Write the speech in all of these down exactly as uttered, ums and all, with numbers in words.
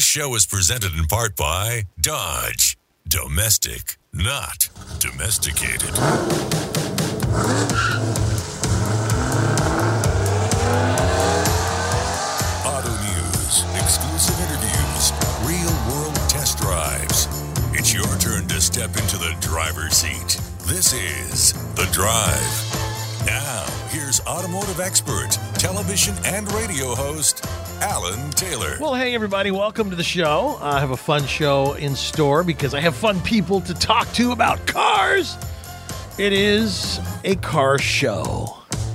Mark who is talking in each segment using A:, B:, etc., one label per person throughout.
A: This show is presented in part by Dodge. Domestic, not domesticated. Auto news, exclusive interviews, real-world test drives. It's your turn to step into the driver's seat. This is The Drive. Now, here's automotive expert, television and radio host, Alan Taylor.
B: Well, hey, everybody. Welcome to the show. I have a fun show in store because I have fun people to talk to about cars. It is a car show.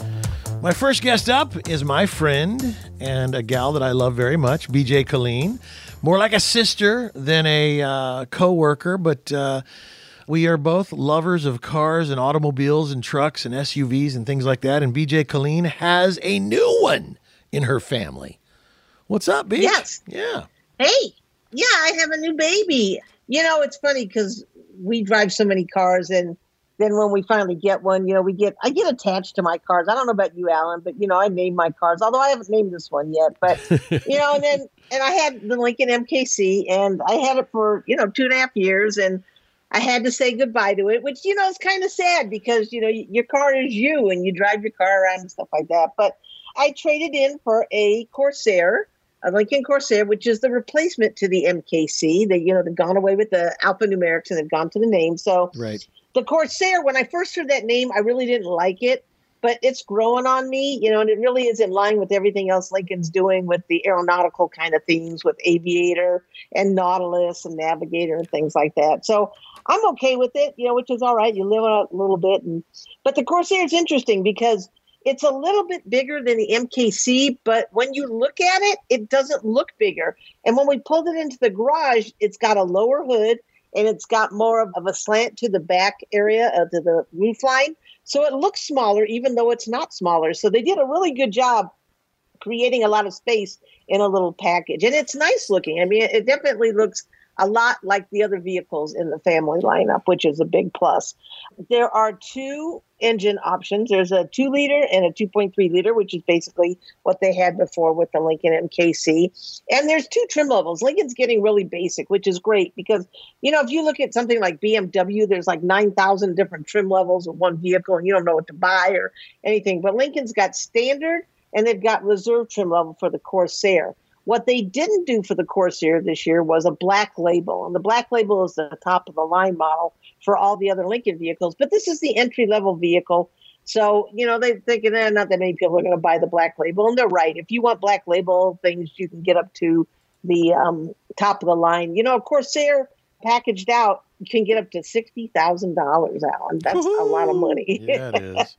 B: My first guest up is my friend and a gal that I love very much, B J Colleen. More like a sister than a uh, co-worker, but uh, we are both lovers of cars and automobiles and trucks and S U Vs and things like that. And B J Colleen has a new one in her family. What's up, B?
C: Yes.
B: Yeah.
C: Hey. Yeah, I have a new baby. You know, it's funny because we drive so many cars, and then when we finally get one, you know, we get I get attached to my cars. I don't know about you, Alan, but you know, I name my cars. Although I haven't named this one yet, but you know, and then and I had the Lincoln M K C, and I had it for you know two and a half years, and I had to say goodbye to it, which, you know, is kind of sad because, you know, your car is you and you drive your car around and stuff like that. But I traded in for a Corsair, a Lincoln Corsair, which is the replacement to the M K C. They, you know, they've gone away with the alphanumerics and they've gone to the name. So
B: right.
C: The Corsair, when I first heard that name, I really didn't like it. But it's growing on me, you know, and it really is in line with everything else Lincoln's doing with the aeronautical kind of themes with Aviator and Nautilus and Navigator and things like that. So I'm okay with it, you know, which is all right. You live on it a little bit. And, but the Corsair is interesting because it's a little bit bigger than the M K C, but when you look at it, it doesn't look bigger. And when we pulled it into the garage, it's got a lower hood and it's got more of, of a slant to the back area, uh, to the roof line. So it looks smaller, even though it's not smaller. So they did a really good job creating a lot of space in a little package. And it's nice looking. I mean, it definitely looks a lot like the other vehicles in the family lineup, which is a big plus. There are two engine options. There's a two liter and a two point three liter, which is basically what they had before with the Lincoln M K C. And there's two trim levels. Lincoln's getting really basic, which is great because, you know, if you look at something like B M W, there's like nine thousand different trim levels of one vehicle and you don't know what to buy or anything. But Lincoln's got standard and they've got reserve trim level for the Corsair. What they didn't do for the Corsair this year was a black label. And the black label is the top of the line model for all the other Lincoln vehicles. But this is the entry-level vehicle. So, you know, they're thinking eh, not that many people are going to buy the black label. And they're right. If you want black label things, you can get up to the um, top of the line. You know, Corsair packaged out, you can get up to sixty thousand dollars, Alan. That's Woo-hoo! A lot of money.
B: Yeah, it is.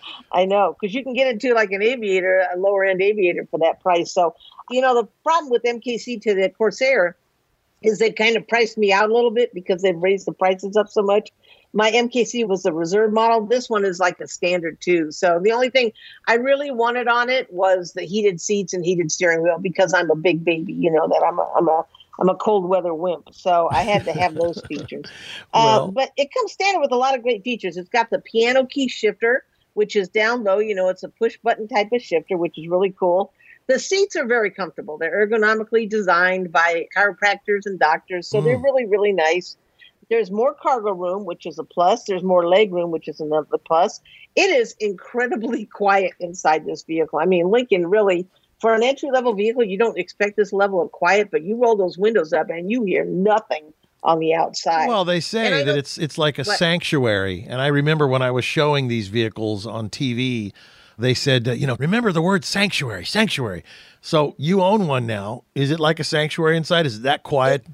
C: I know, because you can get into like an Aviator, a lower-end Aviator for that price. So, you know, the problem with M K C to the Corsair is they kind of priced me out a little bit because they've raised the prices up so much. My M K C was the reserve model. This one is like a standard too. So the only thing I really wanted on it was the heated seats and heated steering wheel because I'm a big baby. You know that I'm a, I'm a I'm a cold weather wimp, so I had to have those features.
B: Well,
C: uh, but it comes standard with a lot of great features. It's got the piano key shifter, which is down low. You know, it's a push button type of shifter, which is really cool. The seats are very comfortable. They're ergonomically designed by chiropractors and doctors, so mm. they're really, really nice. There's more cargo room, which is a plus. There's more leg room, which is another plus. It is incredibly quiet inside this vehicle. I mean, Lincoln really, for an entry-level vehicle, you don't expect this level of quiet, but you roll those windows up and you hear nothing on the outside.
B: Well, they say that it's it's like a but, sanctuary. And I remember when I was showing these vehicles on T V, they said, uh, you know, remember the word sanctuary, sanctuary. So you own one now. Is it like a sanctuary inside? Is it that quiet?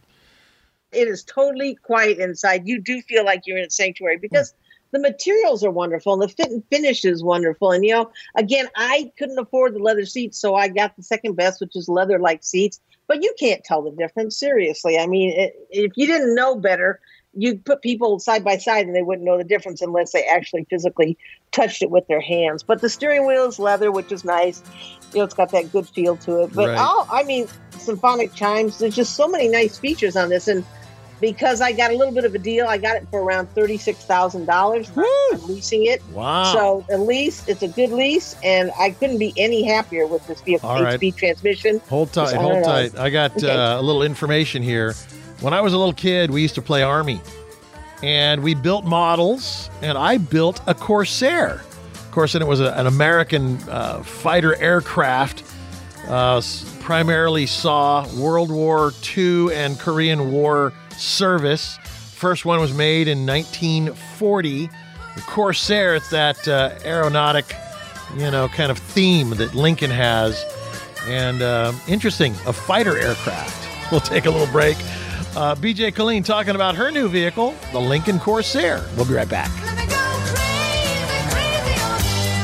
C: It is totally quiet inside. You do feel like you're in a sanctuary because the materials are wonderful and the fit and finish is wonderful. And, you know, again, I couldn't afford the leather seats, so I got the second best, which is leather-like seats. But you can't tell the difference, seriously. I mean, it, if you didn't know better, you'd put people side by side and they wouldn't know the difference unless they actually physically touched it with their hands. But the steering wheel is leather, which is nice. You know, it's got that good feel to it. But,
B: right.
C: all, I mean, symphonic chimes, there's just so many nice features on this. And because I got a little bit of a deal. I got it for around thirty-six thousand dollars. I'm leasing it.
B: Wow.
C: So a lease, it's a good lease, and I couldn't be any happier with this vehicle.
B: All right.
C: Eight-speed transmission.
B: Hold tight, hold
C: know.
B: tight. I got
C: Okay.
B: uh, a little information here. When I was a little kid, we used to play Army, and we built models, and I built a Corsair. Of course, and it was a, an American uh, fighter aircraft, uh, s- primarily saw World War Two and Korean War service. First one was made in nineteen forty. The Corsair, it's that uh, aeronautic, you know, kind of theme that Lincoln has. And uh, interesting, a fighter aircraft. We'll take a little break. Uh, B J Colleen talking about her new vehicle, the Lincoln Corsair. We'll be right back.
D: Let me go crazy, crazy on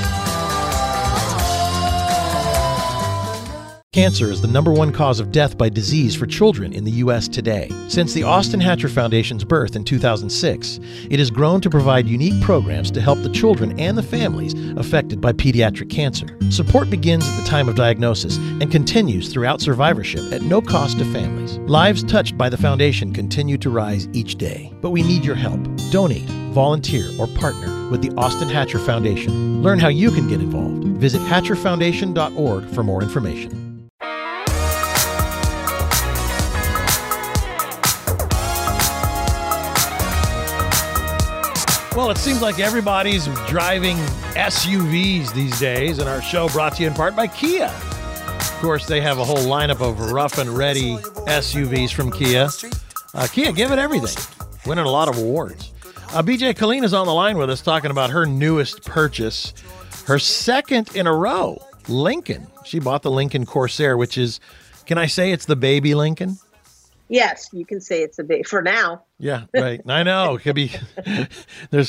B: Cancer is the number one cause of death by disease for children in the U S today. Since the Austin Hatcher Foundation's birth in two thousand six, it has grown to provide unique programs to help the children and the families affected by pediatric cancer. Support begins at the time of diagnosis and continues throughout survivorship at no cost to families. Lives touched by the foundation continue to rise each day, but we need your help. Donate, volunteer, or partner with the Austin Hatcher Foundation. Learn how you can get involved. Visit hatcher foundation dot org for more information. Well, it seems like everybody's driving S U Vs these days, and our show brought to you in part by Kia. Of course, they have a whole lineup of rough and ready S U Vs from Kia. Uh, Kia, give it everything. Winning a lot of awards. Uh, B J Colleen is on the line with us talking about her newest purchase, her second in a row, Lincoln. She bought the Lincoln Corsair, which is, can I say it's the baby Lincoln?
C: Yes, you can say it's a big for now.
B: Yeah, right. I know. It could be, there's,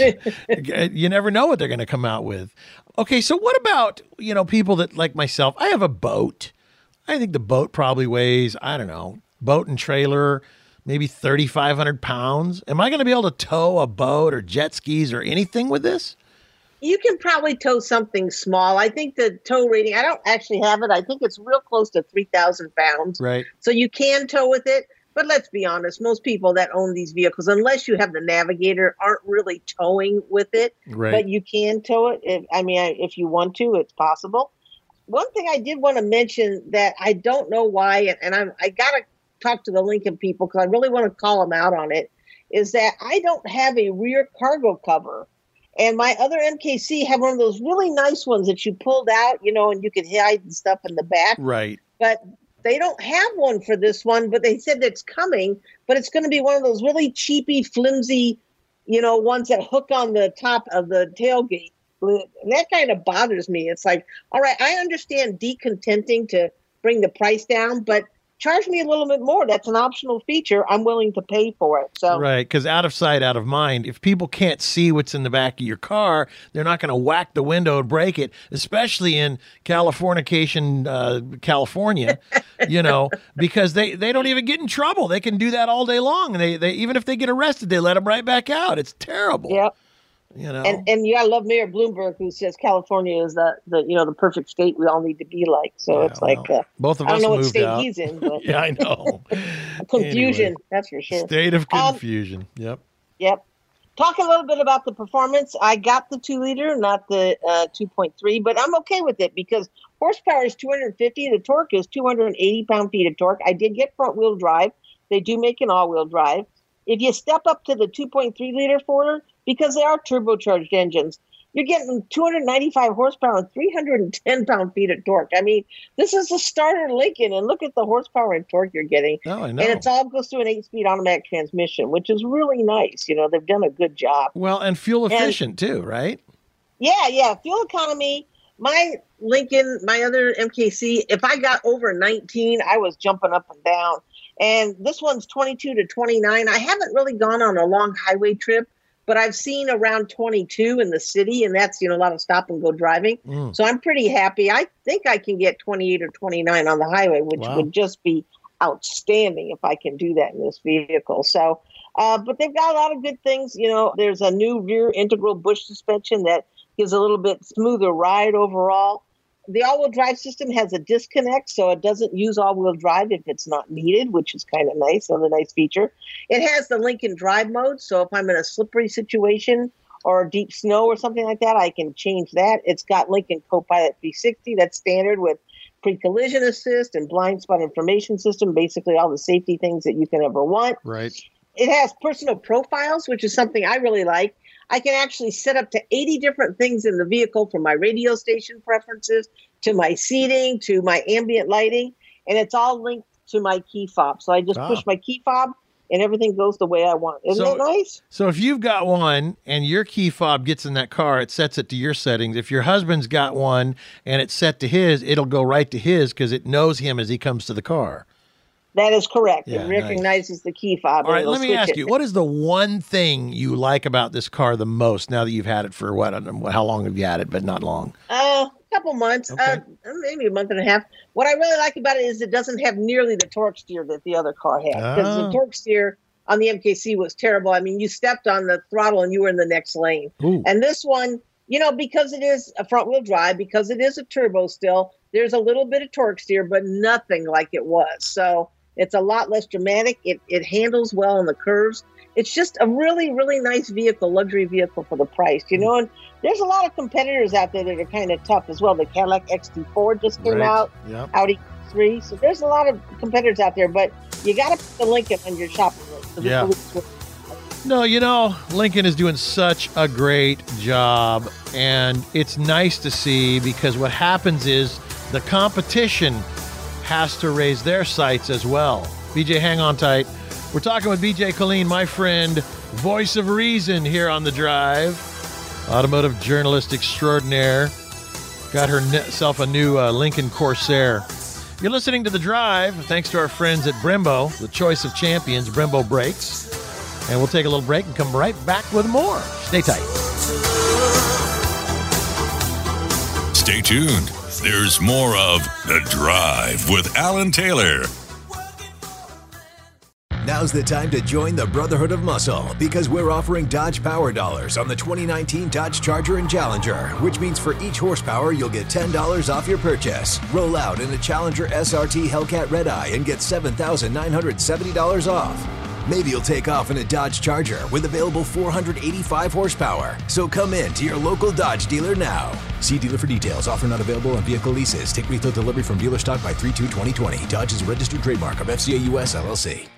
B: you never know what they're going to come out with. Okay, so what about, you know, people that like myself? I have a boat. I think the boat probably weighs, I don't know, boat and trailer, maybe thirty-five hundred pounds. Am I going to be able to tow a boat or jet skis or anything with this?
C: You can probably tow something small. I think the tow rating, I don't actually have it. I think it's real close to three thousand pounds.
B: Right.
C: So you can tow with it. But let's be honest, most people that own these vehicles, unless you have the Navigator, aren't really towing with it.
B: Right.
C: But you can tow it. If, I mean, if you want to, it's possible. One thing I did want to mention that I don't know why, and, and I'm, I got to talk to the Lincoln people because I really want to call them out on it, is that I don't have a rear cargo cover. And my other M K C have one of those really nice ones that you pulled out, you know, and you could hide and stuff in the back.
B: Right.
C: But they don't have one for this one, but they said it's coming, but it's going to be one of those really cheapy, flimsy, you know, ones that hook on the top of the tailgate. And that kind of bothers me. It's like, all right, I understand decontenting to bring the price down, but charge me a little bit more. That's an optional feature. I'm willing to pay for it. So
B: Right, because out of sight, out of mind. If people can't see what's in the back of your car, they're not going to whack the window and break it, especially in Californication, uh, California, you know, because they, they don't even get in trouble. They can do that all day long. And they, they even if they get arrested, they let them right back out. It's terrible.
C: Yep.
B: You know,
C: And and you gotta love Mayor Bloomberg, who says California is the, the you know the perfect state we all need to be like. So
B: Yeah,
C: it's like
B: well,
C: uh,
B: both of
C: I don't
B: us
C: know what
B: moved
C: state
B: out.
C: he's in, but
B: Yeah, I know.
C: confusion,
B: Anyway,
C: that's for sure.
B: state of
C: Um,
B: confusion. Yep.
C: Yep. Talk a little bit about the performance. I got the two liter, not the uh, two point three, but I'm okay with it because horsepower is two hundred fifty. The torque is two hundred eighty pound feet of torque. I did get front wheel drive. They do make an all wheel drive. If you step up to the two point three liter Ford, because they are turbocharged engines, you're getting two hundred ninety-five horsepower and three hundred ten pound feet of torque. I mean, this is a starter Lincoln, and look at the horsepower and torque you're getting.
B: Oh, I know.
C: And it's all goes through an eight-speed automatic transmission, which is really nice. You know, they've done a good job.
B: Well, and fuel efficient too, right?
C: Yeah, yeah. Fuel economy. My Lincoln, my other M K C, if I got over nineteen, I was jumping up and down. And this one's twenty-two to twenty-nine. I haven't really gone on a long highway trip, but I've seen around twenty-two in the city, and that's, you know, a lot of stop and go driving.
B: Mm.
C: So I'm pretty happy. I think I can get twenty-eight or twenty-nine on the highway, which
B: Wow.
C: would just be outstanding if I can do that in this vehicle. So, uh, but they've got a lot of good things. You know, there's a new rear integral bush suspension that gives a little bit smoother ride overall. the all-wheel drive system has a disconnect, so it doesn't use all-wheel drive if it's not needed, which is kind of nice, another nice feature. It has the Lincoln Drive mode, so if I'm in a slippery situation or deep snow or something like that, I can change that. It's got Lincoln Copilot three sixty. That's standard with pre-collision assist and blind spot information system, basically all the safety things that you can ever want.
B: Right.
C: It has personal profiles, which is something I really like. I can actually set up to eighty different things in the vehicle, from my radio station preferences to my seating to my ambient lighting, and it's all linked to my key fob. So I just
B: Ah.
C: push my key fob and everything goes the way I want. Isn't
B: So-
C: that nice?
B: So if you've got one and your key fob gets in that car, it sets it to your settings. If your husband's got one and it's set to his, it'll go right to his because it knows him as he comes to the car.
C: That is correct.
B: Yeah,
C: it recognizes the key fob.
B: All
C: and
B: right,
C: it'll
B: let me
C: switch
B: ask
C: it.
B: you, what is the one thing you like about this car the most now that you've had it for what? I don't know, how long have you had it, but not long?
C: Uh, a couple months,
B: Okay.
C: uh, maybe a month and a half. What I really like about it is it doesn't have nearly the torque steer that the other car had. Because
B: Oh.
C: the torque steer on the M K C was terrible. I mean, you stepped on the throttle and you were in the next lane.
B: Ooh.
C: And this one, you know, because it is a front wheel drive, because it is a turbo still, there's a little bit of torque steer, but nothing like it was. So it's a lot less dramatic. It it handles well on the curves. It's just a really, really nice vehicle, luxury vehicle for the price, you know. And there's a lot of competitors out there that are kind of tough as well. The Cadillac X T four just came
B: Right.
C: out,
B: Yep.
C: Audi three. So there's a lot of competitors out there, but you got to put the Lincoln on your shopping list. So this
B: Yeah.
C: is-
B: No, you know, Lincoln is doing such a great job, and it's nice to see because what happens is the competition has to raise their sights as well. B J, hang on tight. We're talking with B J Colleen, my friend, voice of reason here on The Drive, automotive journalist extraordinaire. Got herself a new uh, Lincoln Corsair. You're listening to The Drive, thanks to our friends at Brembo, the choice of champions, Brembo Brakes. And we'll take a little break and come right back with more. Stay tight.
A: Stay tuned. There's more of The Drive with Alan Taylor.
E: Now's the time to join the Brotherhood of Muscle because we're offering Dodge Power Dollars on the twenty nineteen Dodge Charger and Challenger, which means for each horsepower, you'll get ten dollars off your purchase. Roll out in a Challenger S R T Hellcat Red Eye and get seven thousand nine hundred seventy dollars off. Maybe you'll take off in a Dodge Charger with available four hundred eighty-five horsepower. So come in to your local Dodge dealer now. See dealer for details. Offer not available on vehicle leases. Take retail delivery from dealer stock by three two twenty twenty. Dodge is a registered trademark of F C A U S L L C.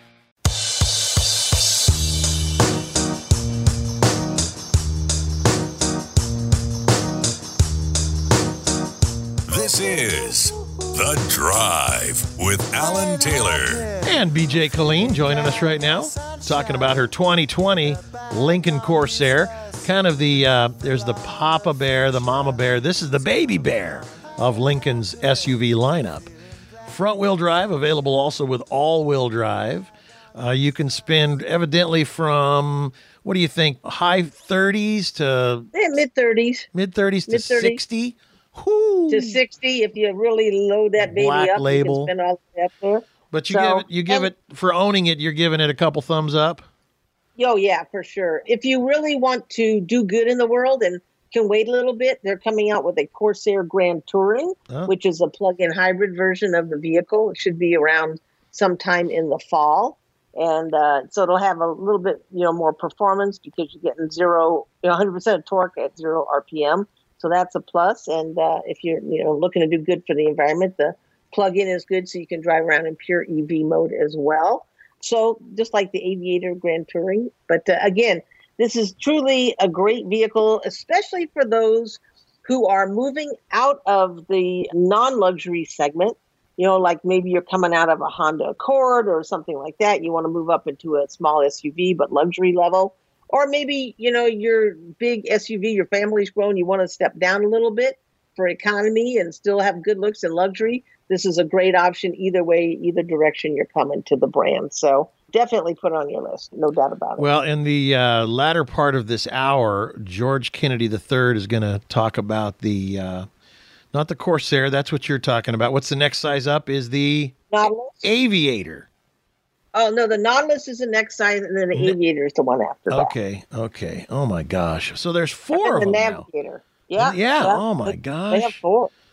A: This is The Drive with Alan Taylor.
B: And B J Colleen joining us right now, talking about her twenty twenty Lincoln Corsair. Kind of the, uh, there's the Papa Bear, the Mama Bear. This is the Baby Bear of Lincoln's S U V lineup. Front-wheel drive, available also with all-wheel drive. Uh, you can spend evidently from, what do you think, high thirties to
C: Yeah, mid thirties
B: mid-thirties to
C: Mid-thirties.
B: sixty? Whoo.
C: to sixty if you really load that baby
B: Black
C: up.
B: label.
C: You can spend all that there.
B: But you
C: So,
B: give it, you give
C: and-
B: it, for owning it, you're giving it a couple thumbs up?
C: Oh, yeah, for sure. If you really want to do good in the world and can wait a little bit, they're coming out with a Corsair Grand Touring,
B: Oh.
C: which is a plug-in hybrid version of the vehicle. It should be around sometime in the fall. And uh, so it'll have a little bit, you know, more performance because you're getting zero, you know, one hundred percent of torque at zero R P M. So that's a plus. And uh, if you're, you know, looking to do good for the environment, the plug-in is good, so you can drive around in pure E V mode as well. So just like the Aviator Grand Touring. But uh, again, this is truly a great vehicle, especially for those who are moving out of the non-luxury segment. You know, like maybe you're coming out of a Honda Accord or something like that. You want to move up into a small S U V, but luxury level. Or maybe, you know, your big S U V, your family's grown, you want to step down a little bit for economy and still have good looks and luxury. This is a great option either way, either direction you're coming to the brand. So definitely put it on your list, no doubt about it.
B: Well, in the uh, latter part of this hour, George Kennedy the third is going to talk about the, uh, not the Corsair, that's what you're talking about. What's the next size up is the
C: Nautilus?
B: Aviator.
C: Oh, no, the Nautilus is the next size, and then the
B: N-
C: Aviator is the one after that.
B: Okay, okay. Oh, my gosh. So there's four
C: And
B: of
C: the
B: them now.
C: Navigator. Yeah.
B: Yeah, oh my
C: They
B: gosh.
C: have four.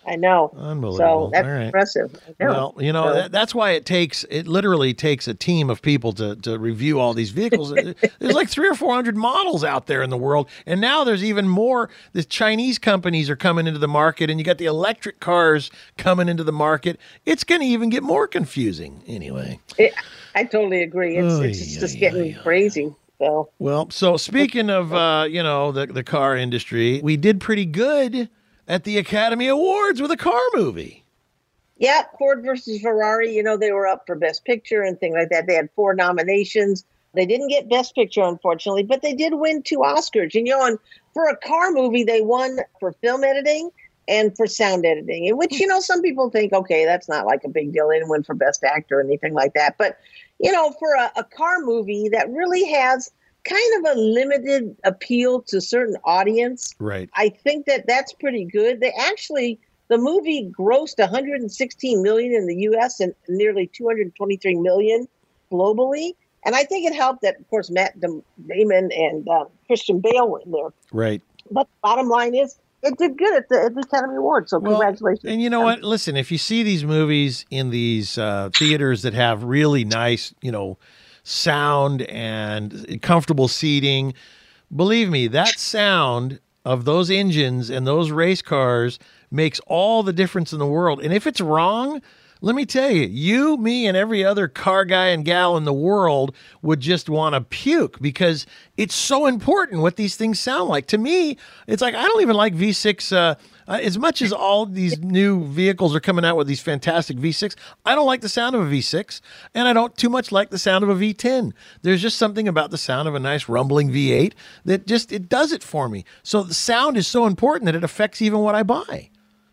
C: I know.
B: Unbelievable.
C: So that's
B: All right.
C: impressive. I know.
B: Well, you know,
C: So-
B: that, that's why it takes, it literally takes a team of people to, to review all these vehicles. There's like three or four hundred models out there in the world. And now there's even more. The Chinese companies are coming into the market, and you got the electric cars coming into the market. It's going to even get more confusing anyway.
C: It, I totally agree. It's,
B: Oy,
C: it's just
B: oy,
C: getting
B: oy, oy.
C: crazy. So
B: Well, so speaking of, uh, you know, the, the car industry, we did pretty good at the Academy Awards with a car movie.
C: yeah, Ford versus Ferrari. You know, they were up for Best Picture and things like that. They had four nominations. They didn't get Best Picture, unfortunately, but they did win two Oscars. And, you know, and for a car movie, they won for film editing and for sound editing, in which, you know, some people think, okay, that's not like a big deal. They didn't win for Best Actor or anything like that. But, you know, for a, a car movie that really has kind of a limited appeal to certain audience,
B: Right.
C: I think that that's pretty good. They actually, the movie grossed one hundred sixteen million dollars in the U S and nearly two hundred twenty-three million dollars globally. And I think it helped that, of course, Matt Damon and uh, Christian Bale were in there.
B: Right.
C: But the bottom line is, it did good at the, at the Academy Awards. So
B: Well,
C: congratulations.
B: And you know what? Listen, if you see these movies in these uh, theaters that have really nice, you know, sound and comfortable seating, believe me, that sound of those engines and those race cars makes all the difference in the world. And if it's wrong, let me tell you, you, me, and every other car guy and gal in the world would just want to puke because it's so important what these things sound like. To me, it's like I don't even like V six. Uh, uh, as much as all these new vehicles are coming out with these fantastic V six, I don't like the sound of a V six, and I don't too much like the sound of a V ten. There's just something about the sound of a nice rumbling V eight that just, it does it for me. So the sound is so important that it affects even what I buy.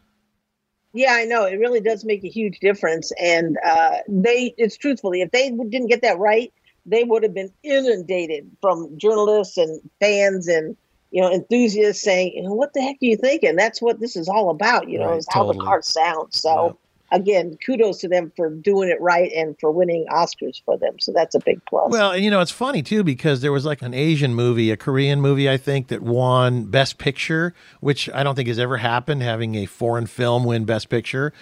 C: Yeah, I know. It really does make a huge difference. And uh, they, it's truthfully, if they didn't get that right, they would have been inundated from journalists and fans and, you know, enthusiasts saying, you know, what the heck are you thinking? That's what this is all about, you know,
B: Right,
C: is how
B: totally.
C: the car sounds. So again, kudos to them for doing it right and for winning Oscars for them. So that's a big plus.
B: Well, and you know, it's funny too, because there was like an Asian movie, a Korean movie, I think, that won Best Picture, which I don't think has ever happened, having a foreign film win Best Picture.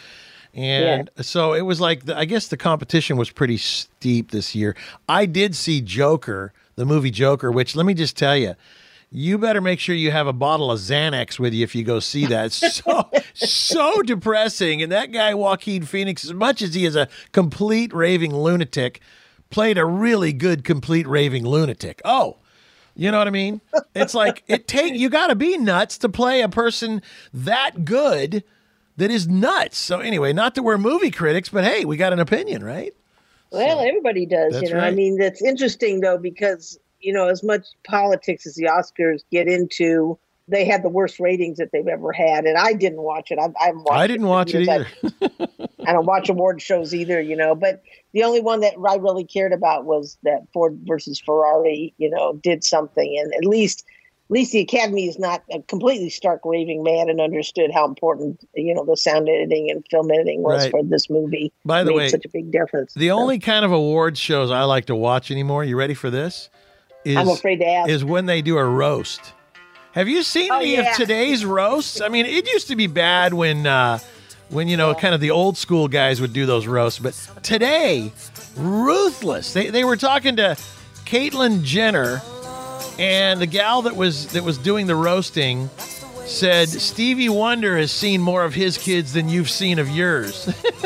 B: And so it was like, the, I guess the competition was pretty steep this year. I did see Joker, the movie Joker, which let me just tell you, you better make sure you have a bottle of Xanax with you if you go see that. It's so, so depressing. And that guy, Joaquin Phoenix, as much as he is a complete raving lunatic, played a really good complete raving lunatic. Oh, you know what I mean? It's like, it take you got to be nuts to play a person that good that is nuts. So anyway, not that we're movie critics, but hey, we got an opinion, right?
C: Well, everybody does,
B: That's
C: you know. I
B: right.
C: mean, that's interesting though, because, you know, as much politics as the Oscars get into, they had the worst ratings that they've ever had. And I didn't watch it. I, I haven't watched
B: I didn't
C: for
B: watch it
C: years.
B: either.
C: I, I don't watch award shows either, you know. But the only one that I really cared about was that Ford versus Ferrari, you know, did something. And at least, at least the Academy is not a completely stark raving mad and understood how important, you know, the sound editing and film editing was
B: Right.
C: for this movie.
B: By the
C: Made
B: way,
C: such a big difference.
B: The
C: So,
B: only kind of awards shows I like to watch anymore, you ready for this? Is,
C: I'm afraid to ask.
B: is when they do a roast. Have you seen
C: Oh,
B: any
C: yeah.
B: of today's roasts? I mean, it used to be bad when, uh, when you know, kind of the old school guys would do those roasts, but today, ruthless. They they were talking to Caitlyn Jenner, and the gal that was that was doing the roasting said Stevie Wonder has seen more of his kids than you've seen of yours.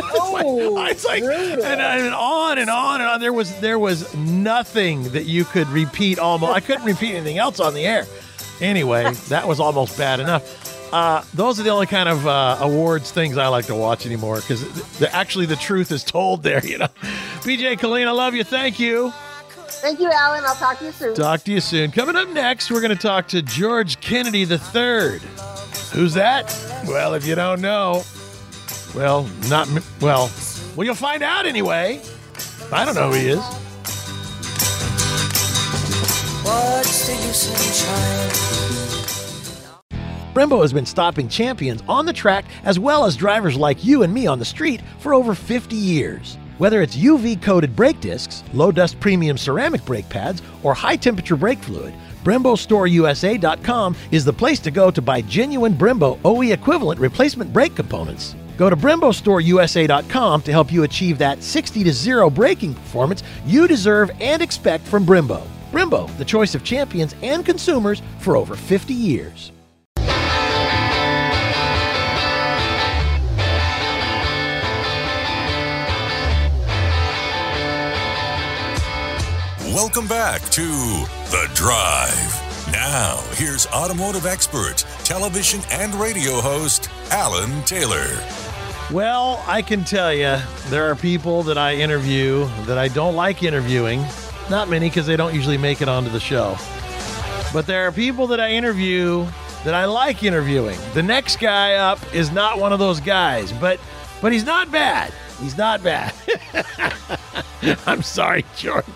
C: Oh,
B: It's like, and,
C: brutal.
B: and on and on and on. There was there was nothing that you could repeat. Almost, I couldn't repeat anything else on the air. Anyway, that was almost bad enough. Uh, those are the only kind of uh, awards things I like to watch anymore because the, actually the truth is told there. You know, B J Colleen, I love you. Thank you.
C: Thank you, Alan. I'll talk to you soon.
B: Talk to you soon. Coming up next, we're going to talk to George Kennedy the third. Who's that? Well, if you don't know, well, not m- well. Well, you'll find out anyway. I don't know who he is.
F: What's the use in trying?
B: Brembo has been stopping champions on the track as well as drivers like you and me on the street for over fifty years. Whether it's U V-coated brake discs, low-dust premium ceramic brake pads, or high-temperature brake fluid, Brembo Store U S A dot com is the place to go to buy genuine Brembo O E equivalent replacement brake components. Go to Brembo Store U S A dot com to help you achieve that sixty to zero braking performance you deserve and expect from Brembo. Brembo, the choice of champions and consumers for over fifty years.
A: Welcome back to The Drive. Now, here's automotive expert, television and radio host, Alan Taylor.
B: Well, I can tell you, there are people that I interview that I don't like interviewing. Not many, because they don't usually make it onto the show. But there are people that I interview that I like interviewing. The next guy up is not one of those guys, but but he's not bad. He's not bad. I'm sorry, George.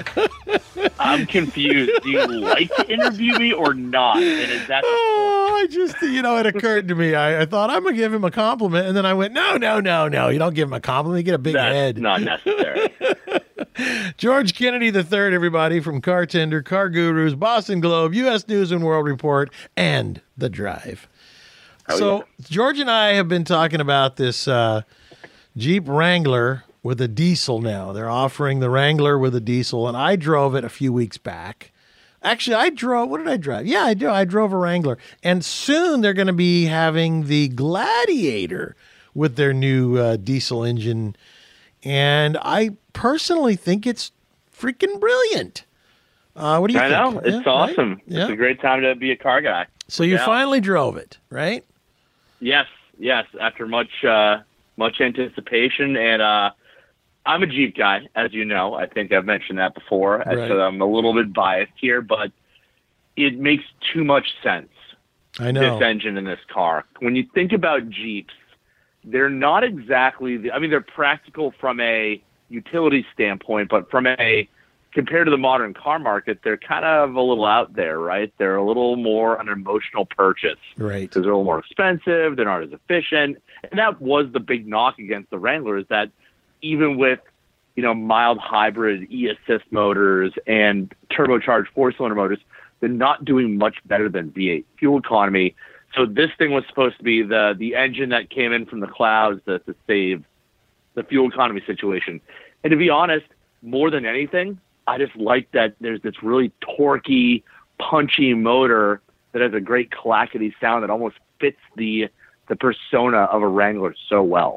G: I'm confused. Do you like to interview me or not? And is that the
B: Oh, I just, you know, it occurred to me. I, I thought I'm going to give him a compliment. And then I went, no, no, no, no. You don't give him a compliment. You get a big
G: That's
B: head.
G: not necessary.
B: George Kennedy the third, everybody, from Car Tender, Car Gurus, Boston Globe, U S News and World Report, and The Drive.
G: Oh,
B: so
G: yeah.
B: George and I have been talking about this uh, Jeep Wrangler with a diesel now. They're offering the Wrangler with a diesel, and I drove it a few weeks back. Actually, I drove, what did I drive? Yeah, I do. I drove a Wrangler. And soon they're going to be having the Gladiator with their new uh, diesel engine. And I personally think it's freaking brilliant. Uh, what do you
G: I
B: think?
G: know.
B: Yeah,
G: It's
B: right?
G: awesome.
B: Yeah.
G: It's a great time to be a car guy.
B: So you
G: Yeah.
B: finally drove it, right?
G: Yes, yes. After much uh, much anticipation. And uh, I'm a Jeep guy, as you know. I think I've mentioned that before.
B: Right.
G: So I'm a little bit biased here, but it makes too much sense.
B: I know.
G: This engine in this car. When you think about Jeeps, they're not exactly, the, I mean, they're practical from a utility standpoint, but from a, compared to the modern car market, they're kind of a little out there, right? They're a little more an emotional purchase.
B: Right.
G: Because they're a little more expensive, they're not as efficient. And that was the big knock against the Wrangler, is that even with, you know, mild hybrid e-assist motors and turbocharged four-cylinder motors, they're not doing much better than V eight fuel economy. So this thing was supposed to be the the engine that came in from the clouds to, to save the fuel economy situation. And to be honest, more than anything, I just like that there's this really torquey, punchy motor that has a great clackety sound that almost fits the the persona of a Wrangler so well.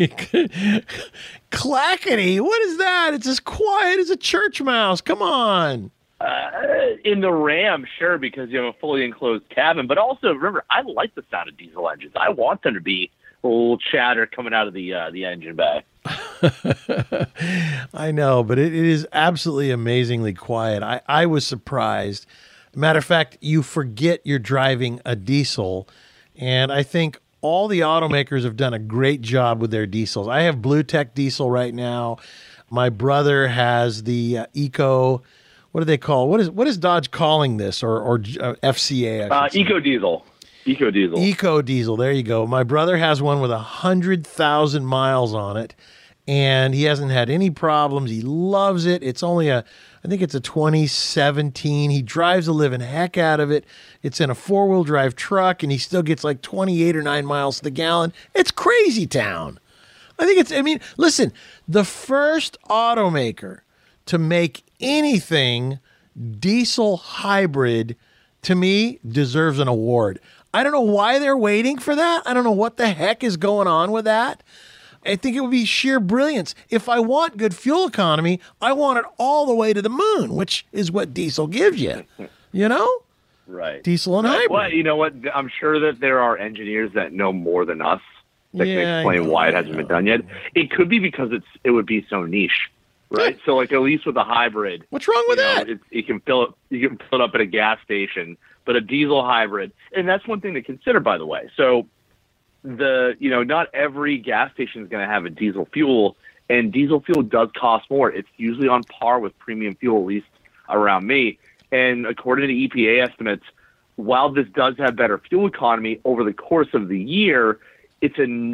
B: Clackety? What is that? It's as quiet as a church mouse. Come on.
G: Uh, in the Ram, sure, because you have a fully enclosed cabin. But also, remember, I like the sound of diesel engines. I want them to be a little chatter coming out of the uh, the engine bay.
B: I know, but it, it is absolutely amazingly quiet. I, I was surprised. Matter of fact, you forget you're driving a diesel, and I think all the automakers have done a great job with their diesels. I have Blue Tech diesel right now. My brother has the uh, Eco. What do they call? What is what is Dodge calling this, or or uh, F C A? I
G: Uh,
B: should say.
G: Eco Diesel. Eco Diesel.
B: Eco Diesel. There you go. My brother has one with a hundred thousand miles on it, and he hasn't had any problems. He loves it. It's only a, I think it's a twenty seventeen. He drives the living heck out of it. It's in a four wheel drive truck, and he still gets like twenty-eight or nine miles to the gallon. It's crazy town. I think it's. I mean, listen, the first automaker to make anything diesel hybrid, to me, deserves an award. I don't know why they're waiting for that. I don't know what the heck is going on with that. I think it would be sheer brilliance. If I want good fuel economy, I want it all the way to the moon, which is what diesel gives you. You know?
G: Right.
B: Diesel and
G: Right.
B: hybrid.
G: Well, you know what? I'm sure that there are engineers that know more than us that
B: Yeah, I
G: can explain
B: know,
G: why it
B: I
G: hasn't been
B: know.
G: done yet. It could be because it's it would be so niche, right? So, like, at least with a hybrid,
B: What's wrong with
G: you know,
B: that?
G: It, you can fill it. You can fill it up at a gas station, but a diesel hybrid, and that's one thing to consider, by the way. So, the you know, not every gas station is going to have a diesel fuel, and diesel fuel does cost more. It's usually on par with premium fuel, at least around me. And according to E P A estimates, while this does have better fuel economy over the course of the year, it's a net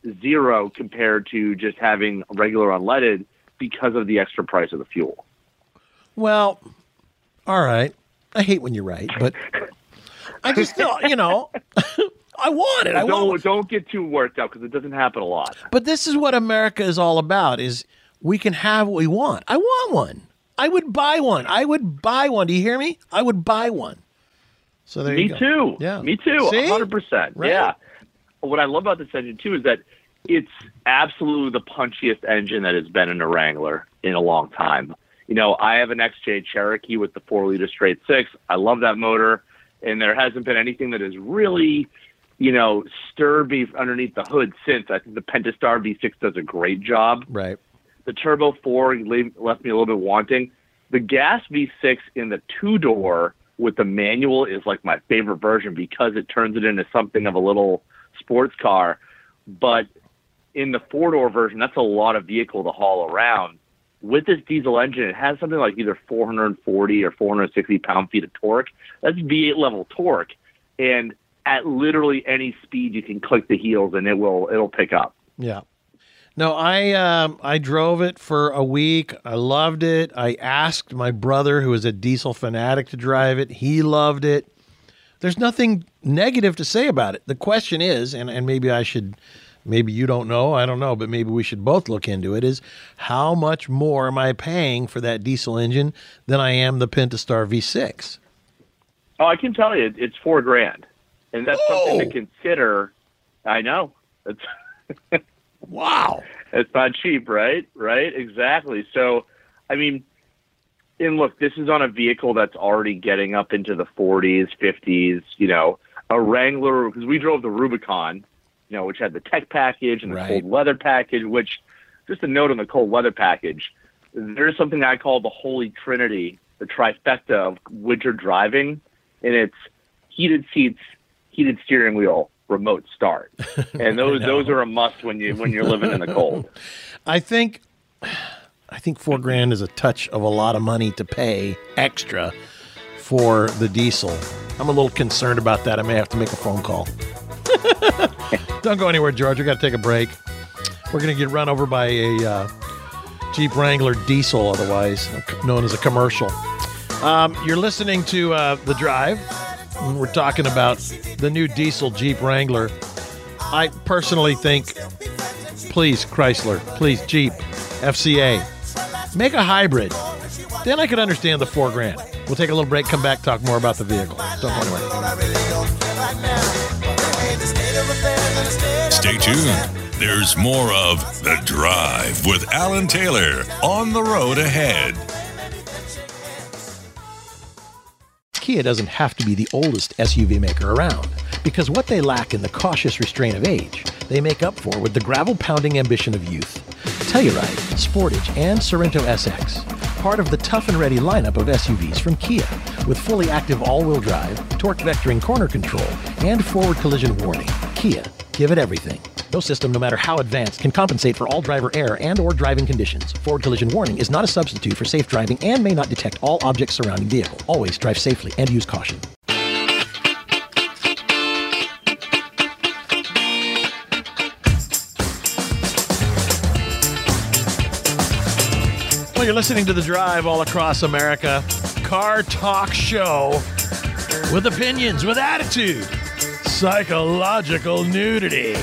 G: zero compared to just having regular unleaded because of the extra price of the fuel.
B: Well, all right. I hate when you're right, but I just still, you know, I want it. I
G: don't
B: want.
G: don't get too worked out because it doesn't happen a lot.
B: But this is what America is all about: is we can have what we want. I want one. I would buy one. I would buy one. Do you hear me? I would buy one. So there
G: Me
B: you go.
G: too.
B: Yeah.
G: Me too.
B: See?
G: one hundred percent.
B: Right?
G: Yeah. What I love about this engine too is that it's absolutely the punchiest engine that has been in a Wrangler in a long time. You know, I have an X J Cherokee with the four liter straight six. I love that motor, and there hasn't been anything that has really, you know, stirred me underneath the hood since. I think the Pentastar V six does a great job.
B: Right.
G: The Turbo four left me a little bit wanting. The gas V six in the two door with the manual is like my favorite version because it turns it into something of a little sports car. But in the four door version, that's a lot of vehicle to haul around. With this diesel engine, it has something like either four hundred forty or four hundred sixty pound-feet of torque. That's V eight level torque. And at literally any speed, you can click the heels and it will it'll pick up.
B: Yeah. No, I um, I drove it for a week. I loved it. I asked my brother, who is a diesel fanatic, to drive it. He loved it. There's nothing negative to say about it. The question is, and, and maybe I should, maybe you don't know, I don't know, but maybe we should both look into it, is how much more am I paying for that diesel engine than I am the Pentastar V six?
G: Oh, I can tell you, it's four grand. And that's
B: Whoa.
G: something to consider. I know. It's
B: Wow.
G: It's not cheap, right? Right? Exactly. So, I mean, and look, this is on a vehicle that's already getting up into the forties, fifties, you know, a Wrangler, because we drove the Rubicon, you know, which had the tech package and the
B: Right.
G: cold weather package, which, just a note on the cold weather package, there's something I call the holy trinity, the trifecta of winter driving, and it's heated seats, heated steering wheel, remote start. And those those are a must when you when you're living in the cold.
B: I think I think four grand is a touch of a lot of money to pay extra for the diesel. I'm a little concerned about that. I may have to make a phone call. Don't go anywhere, George. We got to take a break. We're going to get run over by a uh, Jeep Wrangler diesel, otherwise known as a commercial. Um, you're listening to uh, The Drive. And we're talking about the new diesel Jeep Wrangler. I personally think, please, Chrysler, please, Jeep, F C A, make a hybrid. Then I could understand the four grand. We'll take a little break, come back, talk more about the vehicle. Don't go anywhere.
A: Stay tuned. There's more of The Drive with Alan Taylor on the road ahead.
B: Kia doesn't have to be the oldest S U V maker around, because what they lack in the cautious restraint of age, they make up for with the gravel-pounding ambition of youth. Telluride, Sportage, and Sorento S X, part of the tough and ready lineup of S U Vs from Kia, with fully active all-wheel drive, torque vectoring corner control, and forward collision warning. Kia, give it everything. No system, no matter how advanced, can compensate for all driver error and or driving conditions. Forward collision warning is not a substitute for safe driving and may not detect all objects surrounding vehicle. Always drive safely and use caution. Well, you're listening to The Drive all across America. Car talk show with opinions, with attitude. Psychological nudity.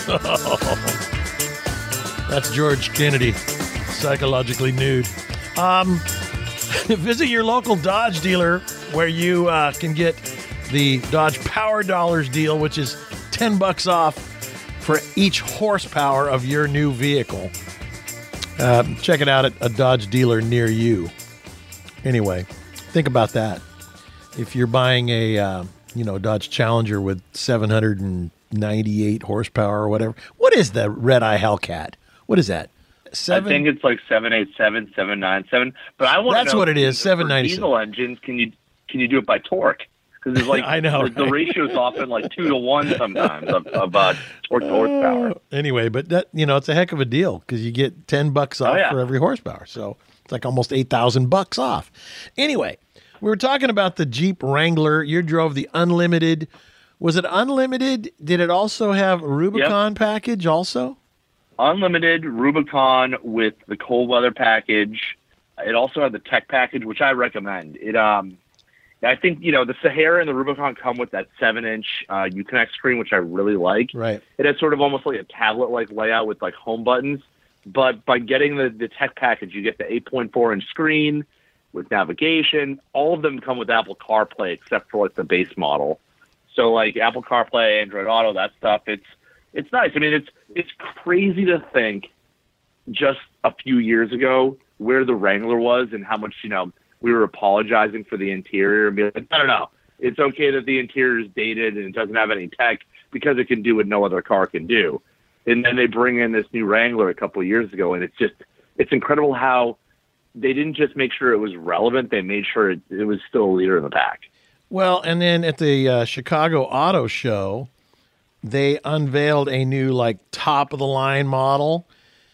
B: That's George Kennedy, psychologically nude. Um, visit your local Dodge dealer where you uh, can get the Dodge Power Dollars deal, which is ten bucks off for each horsepower of your new vehicle. Uh, check it out at a Dodge dealer near you. Anyway, think about that. If you're buying a uh, you know Dodge Challenger with seven hundred ninety-eight horsepower or whatever, what is the Red Eye Hellcat? What is that? Seven?
G: I think it's like seven eighty-seven, seven ninety-seven. But I want to
B: That's
G: know,
B: what it is,
G: for
B: seven ninety-seven.
G: Diesel engines, can you can you do it by torque? Because it's like
B: I know,
G: the, the
B: right?
G: ratio is often like two to one sometimes of, of uh, torque to horsepower.
B: Uh, anyway, but that you know it's a heck of a deal because you get ten bucks off
G: Oh, yeah.
B: for every horsepower, so it's like almost eight thousand bucks off. Anyway, we were talking about the Jeep Wrangler. You drove the Unlimited Was it unlimited? Did it also have a Rubicon package also?
G: Unlimited Rubicon with the cold weather package. It also had the tech package, which I recommend. It, um, I think, you know, the Sahara and the Rubicon come with that seven-inch uh, Uconnect screen, which I really like.
B: Right.
G: It has sort of almost like a tablet-like layout with like home buttons. But by getting the, the tech package, you get the eight point four inch screen with navigation. All of them come with Apple CarPlay except for like the base model. So like Apple CarPlay, Android Auto, that stuff. It's it's nice. I mean, it's it's crazy to think just a few years ago where the Wrangler was and how much, you know, we were apologizing for the interior and be like, I don't know. It's okay that the interior is dated and it doesn't have any tech because it can do what no other car can do. And then they bring in this new Wrangler a couple of years ago, and it's just it's incredible how they didn't just make sure it was relevant; they made sure it, it was still a leader in the pack.
B: Well, and then at the uh, Chicago Auto Show, they unveiled a new like top of the line model.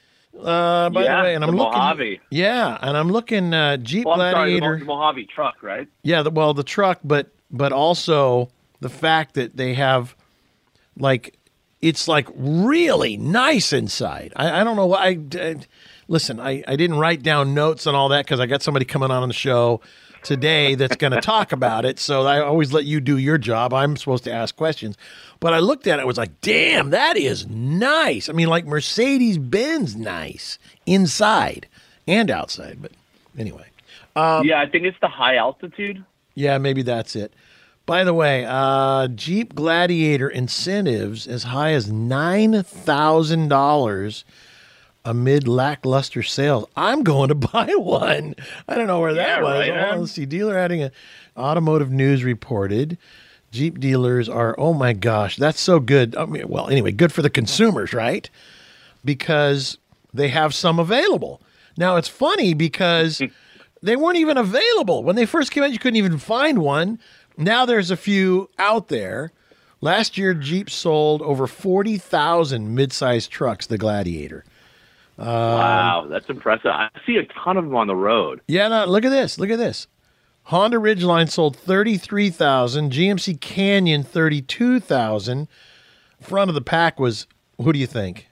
B: Uh, by
G: yeah,
B: the way, and I'm
G: the
B: looking,
G: Mojave.
B: yeah, and I'm looking uh, Jeep
G: Well, I'm sorry, the,
B: Gladiator.
G: Mo- the Mojave truck, right?
B: Yeah, the, well, the truck, but but also the fact that they have like. It's like really nice inside. I, I don't know why. I, I, listen, I, I didn't write down notes and all that because I got somebody coming on the show today that's going to talk about it. So I always let you do your job. I'm supposed to ask questions. But I looked at it, I was like, damn, that is nice. I mean, like Mercedes-Benz nice inside and outside. But anyway. Um,
G: yeah, I think it's the high altitude.
B: Yeah, maybe that's it. By the way, uh, Jeep Gladiator incentives as high as nine thousand dollars amid lackluster sales. I'm going to buy one. I don't know where that
G: Yeah,
B: was.
G: right,
B: Oh,
G: man.
B: let's see. Dealer adding a Automotive News reported Jeep dealers are, oh my gosh, that's so good. I mean, well, anyway, good for the consumers, right? Because they have some available. Now, it's funny because they weren't even available. When they first came out, you couldn't even find one. Now there's a few out there. Last year, Jeep sold over forty thousand mid-sized trucks, the Gladiator. Um,
G: wow, that's impressive. I see a ton of them on the road.
B: Yeah, no, look at this. Look at this. Honda Ridgeline sold thirty-three thousand. G M C Canyon, thirty-two thousand. Front of the pack was, who do you think?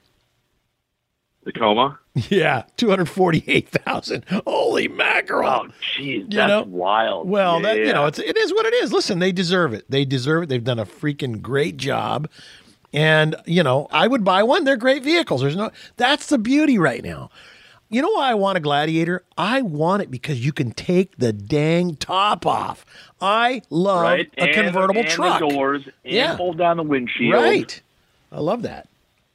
G: Tacoma?
B: Yeah, two hundred forty-eight thousand. Holy mackerel.
G: Oh, jeez,
B: You
G: that's
B: know?
G: wild.
B: Well,
G: Yeah,
B: that you
G: yeah.
B: know, it's it is what it is. Listen, they deserve it. They deserve it. They've done a freaking great job. And, you know, I would buy one. They're great vehicles. There's no that's the beauty right now. You know why I want a Gladiator? I want it because you can take the dang top off. I love
G: right?
B: a
G: and,
B: convertible
G: and
B: truck.
G: the doors, and
B: Yeah.
G: fold down the windshield.
B: Right. I love that.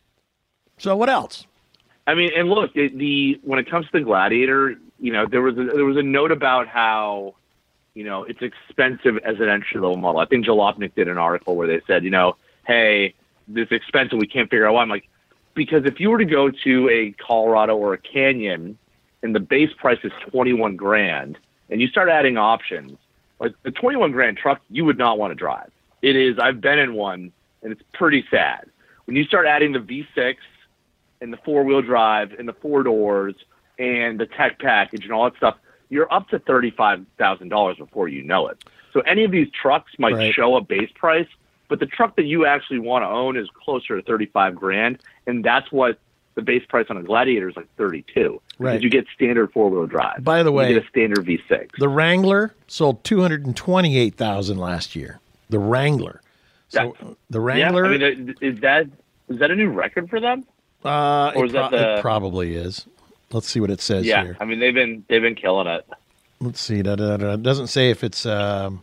B: So what else?
G: I mean, and look, the, the when it comes to the Gladiator, you know, there was a, there was a note about how, you know, it's expensive as an entry level model. I think Jalopnik did an article where they said, you know, hey, this is expensive. We can't figure out why. I'm like, because if you were to go to a Colorado or a Canyon, and the base price is twenty-one grand, and you start adding options, like the twenty-one grand truck, you would not want to drive. It is. I've been in one, and it's pretty sad. When you start adding the V six and the four-wheel drive and the four doors and the tech package and all that stuff, you're up to thirty-five thousand dollars before you know it. So any of these trucks might
B: Right.
G: show a base price, but the truck that you actually want to own is closer to thirty-five grand, and that's what the base price on a Gladiator is like thirty-two.
B: Right.
G: Because you get standard four-wheel drive.
B: By the way,
G: you get a standard V six.
B: The Wrangler sold two hundred twenty-eight thousand last year. The Wrangler. So the Wrangler,
G: Yeah, I mean, is that is that a new record for them?
B: uh,
G: or
B: it,
G: is that
B: pro- it
G: the-
B: probably is. Let's see what it says
G: Yeah,
B: here.
G: I mean they've been they've been killing it.
B: Let's see. Da, da, da. It doesn't say if it's. Um,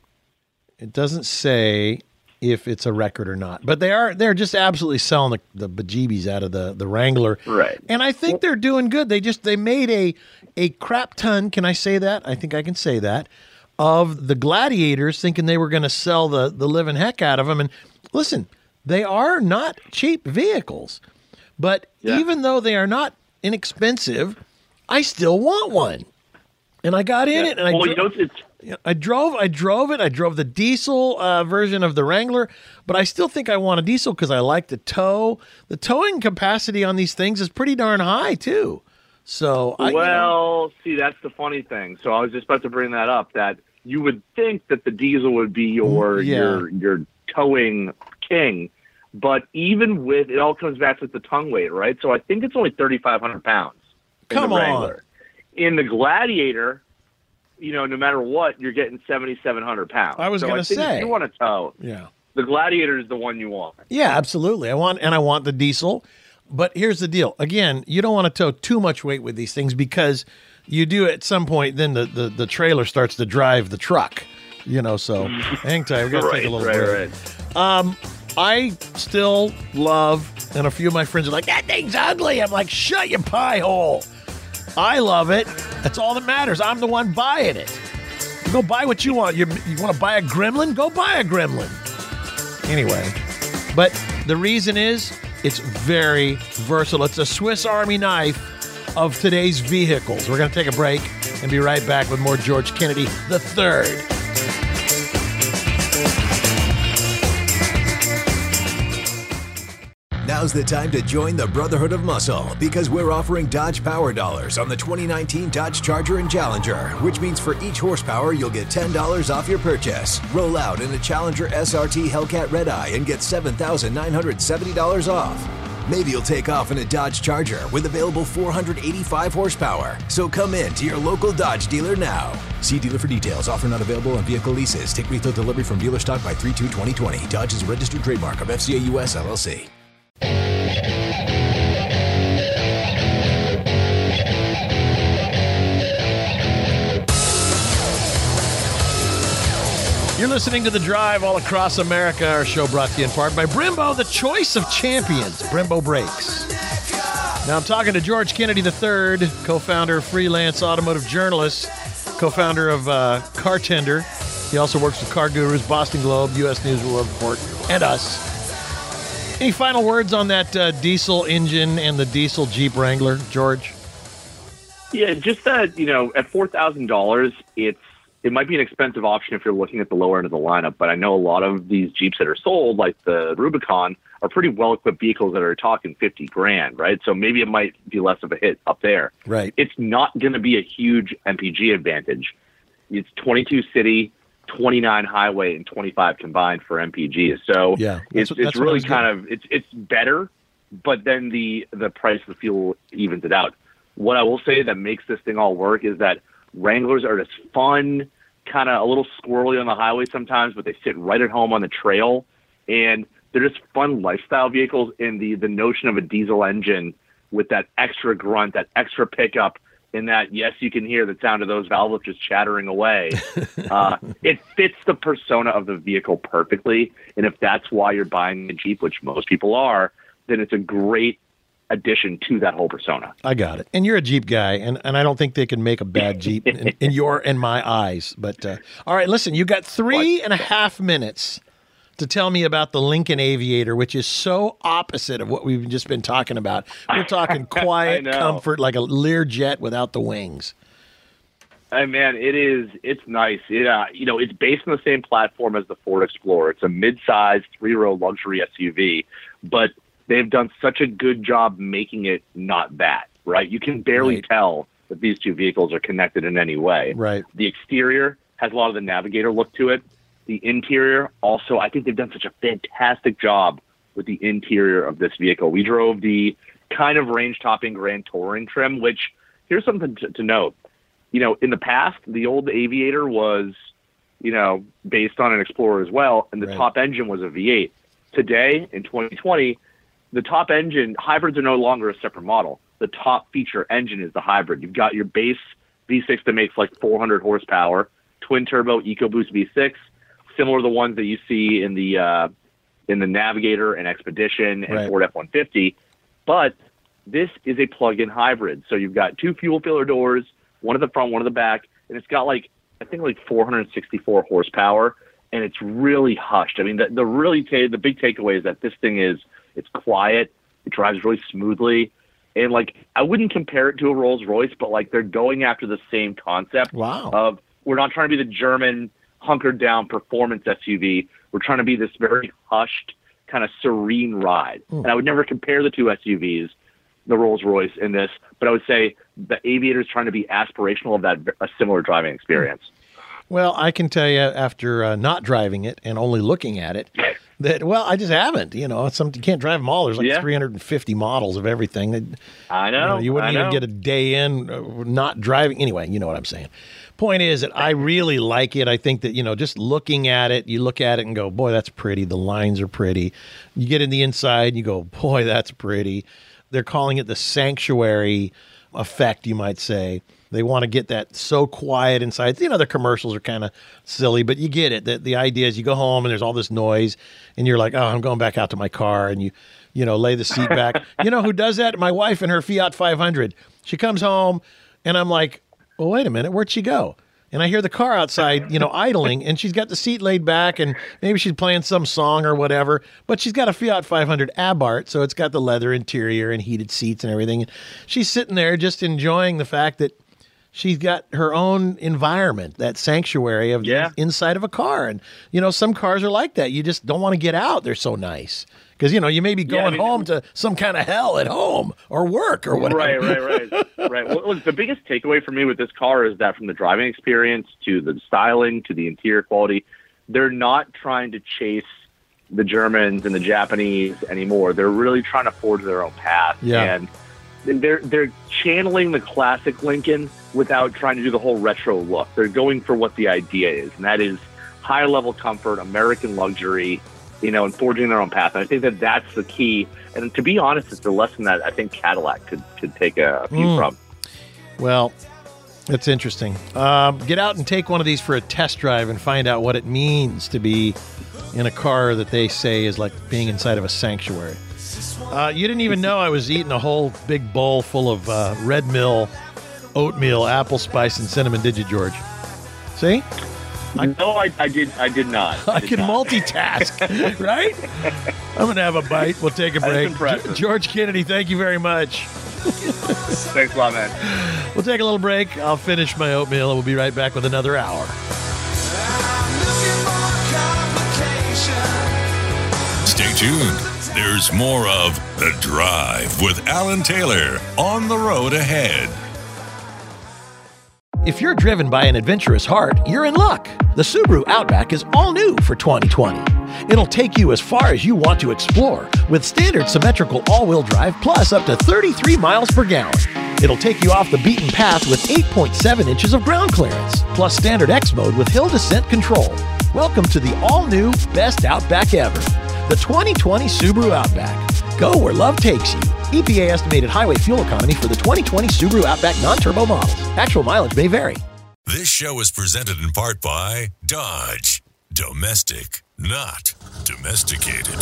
B: it doesn't say if it's a record or not. But they are. They're just absolutely selling the, the bejeebies out of the the Wrangler.
G: Right.
B: And I think they're doing good. They just they made a a crap ton. Can I say that? I think I can say that. Of the Gladiators, thinking they were going to sell the the living heck out of them. And listen, they are not cheap vehicles. But
G: Yeah.
B: even though they are not inexpensive, I still want one. And I got in
G: Yeah.
B: it, and I
G: well,
B: dro-
G: you know, it's, it's
B: yeah, I drove. I drove it. I drove the diesel uh, version of the Wrangler, but I still think I want a diesel because I like the tow. The towing capacity on these things is pretty darn high too. So, I, you know,
G: well, see, that's the funny thing. So I was just about to bring that up. That you would think that the diesel would be your
B: Mm, yeah.
G: your your towing king. But even with, it all comes back to the tongue weight, right? So I think it's only thirty-five hundred pounds in
B: Come
G: the
B: on.
G: Wrangler. In the Gladiator, you know, no matter what, you're getting seventy-seven hundred pounds.
B: I was
G: So
B: gonna
G: think
B: say.
G: if you want to tow,
B: Yeah.
G: the Gladiator is the one you want.
B: Yeah, absolutely. I want and I want the diesel. But here's the deal. Again, you don't want to tow too much weight with these things because you do at some point, then the, the, the trailer starts to drive the truck. You know, so hang tight. We've got to
G: right,
B: take a little
G: right,
B: break.
G: right.
B: Um, I still love, and a few of my friends are like, that thing's ugly. I'm like, shut your pie hole. I love it. That's all that matters. I'm the one buying it. You go buy what you want. You, you want to buy a Gremlin? Go buy a Gremlin. Anyway, but the reason is it's very versatile. It's a Swiss Army knife of today's vehicles. We're going to take a break and be right back with more George Kennedy the third.
E: Now's the time to join the Brotherhood of Muscle because we're offering Dodge Power Dollars on the twenty nineteen Dodge Charger and Challenger, which means for each horsepower, you'll get ten dollars off your purchase. Roll out in a Challenger S R T Hellcat Red Eye and get seven thousand nine hundred seventy dollars off. Maybe you'll take off in a Dodge Charger with available four hundred eighty-five horsepower. So come in to your local Dodge dealer now. See dealer for details. Offer not available on vehicle leases. Take retail delivery from dealer stock by three two twenty twenty. Dodge is a registered trademark of F C A U S L L C.
B: You're listening to The Drive all across America. Our show brought to you in part by Brembo, the choice of champions. Brembo Brakes. Now I'm talking to George Kennedy the third, co-founder, freelance automotive journalist, co-founder of uh, Car Tender. He also works with Car Gurus, Boston Globe, U S News and World Report, and us. Any final words on that uh, diesel engine and the diesel Jeep Wrangler, George?
G: Yeah, just that, you know, at four thousand dollars, it's it might be an expensive option if you're looking at the lower end of the lineup, but I know a lot of these Jeeps that are sold, like the Rubicon, are pretty well-equipped vehicles that are talking fifty grand, right? So maybe it might be less of a hit up there.
B: Right.
G: It's not going to be a huge M P G advantage. It's twenty-two city, twenty-nine highway, and twenty-five combined for M P Gs. So
B: Yeah, that's
G: it's
B: what-
G: it's
B: that's what I
G: really
B: was
G: kind of it's it's better, but then the the price of the fuel evens it out. What I will say that makes this thing all work is that Wranglers are just fun, kind of a little squirrely on the highway sometimes, but they sit right at home on the trail, and they're just fun lifestyle vehicles. And the the notion of a diesel engine with that extra grunt, that extra pickup, and that, yes, you can hear the sound of those valves just chattering away. uh, it fits the persona of the vehicle perfectly. And if that's why you're buying a Jeep, which most people are, then it's a great addition to that whole persona.
B: I got it. And you're a Jeep guy, and, and I don't think they can make a bad Jeep in, in your and my eyes. But uh, all right, listen, you got three and a half minutes to tell me about the Lincoln Aviator, which is so opposite of what we've just been talking about. We're talking quiet
G: know.
B: comfort, like a Learjet without the wings.
G: Hey, man, it is. It's nice. It, uh, you know, it's based on the same platform as the Ford Explorer. It's a mid-sized three-row luxury S U V, but they've done such a good job making it not that, right? You can barely
B: Right.
G: tell that these two vehicles are connected in any way.
B: Right.
G: The exterior has a lot of the Navigator look to it. The interior also, I think they've done such a fantastic job with the interior of this vehicle. We drove the kind of range-topping Grand Touring trim, which, here's something to, to note. You know, in the past, the old Aviator was, you know, based on an Explorer as well, and the
B: Right.
G: top engine was a V eight. Today, in twenty twenty, the top engine, hybrids are no longer a separate model. The top feature engine is the hybrid. You've got your base V six that makes like four hundred horsepower, twin-turbo EcoBoost V six, similar to the ones that you see in the uh, in the Navigator and Expedition and
B: Right.
G: Ford F one fifty. But this is a plug-in hybrid. So you've got two fuel filler doors, one at the front, one at the back, and it's got like, I think like four hundred sixty-four horsepower, and it's really hushed. I mean, the, the really ta- the big takeaway is that this thing is, it's quiet, it drives really smoothly, and like, I wouldn't compare it to a Rolls Royce, but like they're going after the same concept
B: Wow.
G: of, we're not trying to be the German hunkered down performance S U V. We're trying to be this very hushed, kind of serene ride. And I would never compare the two S U Vs, the Rolls Royce and this, but I would say the Aviator is trying to be aspirational of that, a similar driving experience.
B: Well, I can tell you after uh, not driving it and only looking at it, That well, I just haven't. You know, some you can't drive them all. There's like
G: Yeah.
B: three hundred fifty models of everything. That,
G: I
B: you,
G: know.
B: know, you wouldn't
G: I
B: even
G: know.
B: get a day in uh, not driving. Anyway, you know what I'm saying. Point is that I really like it. I think that, you know, just looking at it, you look at it and go, boy, that's pretty. The lines are pretty. You get in the inside and you go, boy, that's pretty. They're calling it the sanctuary effect, you might say. They want to get that so quiet inside. You know, the commercials are kind of silly, but you get it. The, the idea is you go home and there's all this noise and you're like, oh, I'm going back out to my car, and you, you know, lay the seat back. You know who does that? My wife in her Fiat five hundred. She comes home and I'm like, well, wait a minute, where'd she go? And I hear the car outside, you know, idling, and she's got the seat laid back, and maybe she's playing some song or whatever, but she's got a Fiat five hundred Abarth, so it's got the leather interior and heated seats and everything. And she's sitting there just enjoying the fact that she's got her own environment, that sanctuary of
G: Yeah.
B: the inside of a car. And, you know, some cars are like that. You just don't want to get out. They're so nice. Because, you know, you may be going
G: Yeah, I mean-
B: home to some kind of hell at home or work or whatever.
G: Right, right, right, right. Well, look, the biggest takeaway for me with this car is that from the driving experience to the styling to the interior quality, they're not trying to chase the Germans and the Japanese anymore. They're really trying to forge their own path.
B: Yeah.
G: And they're they're channeling the classic Lincoln without trying to do the whole retro look. They're going for what the idea is, and that is high level comfort, American luxury, you know, and forging their own path. And I think that that's the key. And to be honest, it's the lesson that I think Cadillac could, could take a, a few
B: Mm.
G: from.
B: Well, that's interesting. Um, get out and take one of these for a test drive and find out what it means to be in a car that they say is like being inside of a sanctuary. Uh, you didn't even know I was eating a whole big bowl full of uh, Red Mill oatmeal, apple spice, and cinnamon, did you, George? See?
G: no, I, I did. I did not.
B: I
G: did
B: can
G: not.
B: multitask, right? I'm going to have a bite. We'll take a
G: That's
B: break.
G: impressive.
B: G- George Kennedy, thank you very much.
G: Thanks a lot, man.
B: We'll take a little break. I'll finish my oatmeal, and we'll be right back with another hour.
A: Stay tuned. There's more of The Drive with Alan Taylor on the road ahead.
B: If you're driven by an adventurous heart, you're in luck. The Subaru Outback is all new for twenty twenty. It'll take you as far as you want to explore with standard symmetrical all-wheel drive plus up to thirty-three miles per gallon. It'll take you off the beaten path with eight point seven inches of ground clearance, plus standard X mode with hill descent control. Welcome to the all-new best Outback ever, the twenty twenty Subaru Outback. Go where love takes you. E P A estimated highway fuel economy for the twenty twenty Subaru Outback non-turbo models. Actual mileage may vary.
A: This show is presented in part by Dodge. Domestic, not domesticated.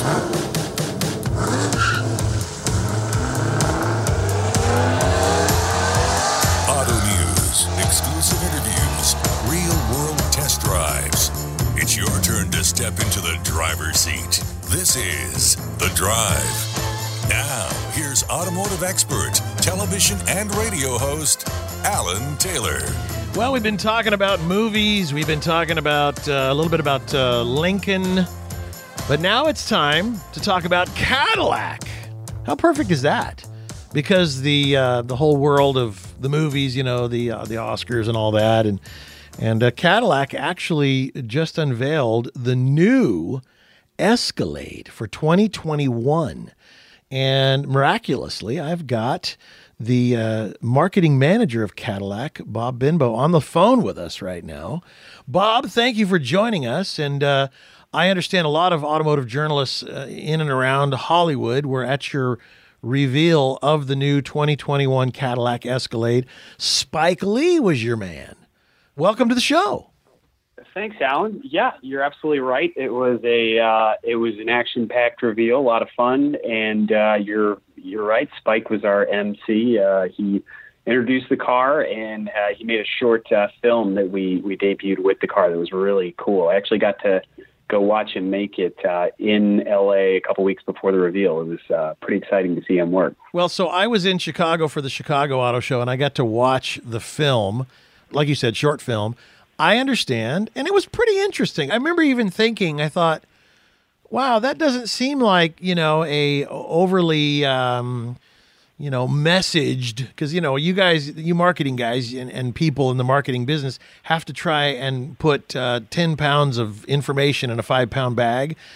A: Auto News, exclusive interviews, real-world test drives. It's your turn to step into the driver's seat. This is The Drive. Now, here's automotive expert, television and radio host, Alan Taylor.
B: Well, we've been talking about movies. We've been talking about uh, a little bit about uh, Lincoln. But now it's time to talk about Cadillac. How perfect is that? Because the uh, the whole world of the movies, you know, the uh, the Oscars and all that, and and uh, Cadillac actually just unveiled the new Escalade for twenty twenty-one. And miraculously, I've got the uh, marketing manager of Cadillac, Bob Benbow, on the phone with us right now. Bob, thank you for joining us. And uh, I understand a lot of automotive journalists uh, in and around Hollywood were at your reveal of the new twenty twenty-one Cadillac Escalade. Spike Lee was your man. Welcome to the show.
H: Thanks, Alan. Yeah, you're absolutely right. It was a uh, it was an action-packed reveal, a lot of fun, and uh, you're you're right. Spike was our M C. Uh, he introduced the car, and uh, he made a short uh, film that we we debuted with the car that was really cool. I actually got to go watch him make it uh, in L A a couple weeks before the reveal. It was uh, pretty exciting to see him work.
B: Well, so I was in Chicago for the Chicago Auto Show, and I got to watch the film, like you said, short film. I understand, and it was pretty interesting. I remember even thinking, I thought, wow, that doesn't seem like, you know, a overly, um, you know, messaged, because, you know, you guys, you marketing guys and, and people in the marketing business have to try and put uh, ten pounds of information in a five-pound bag.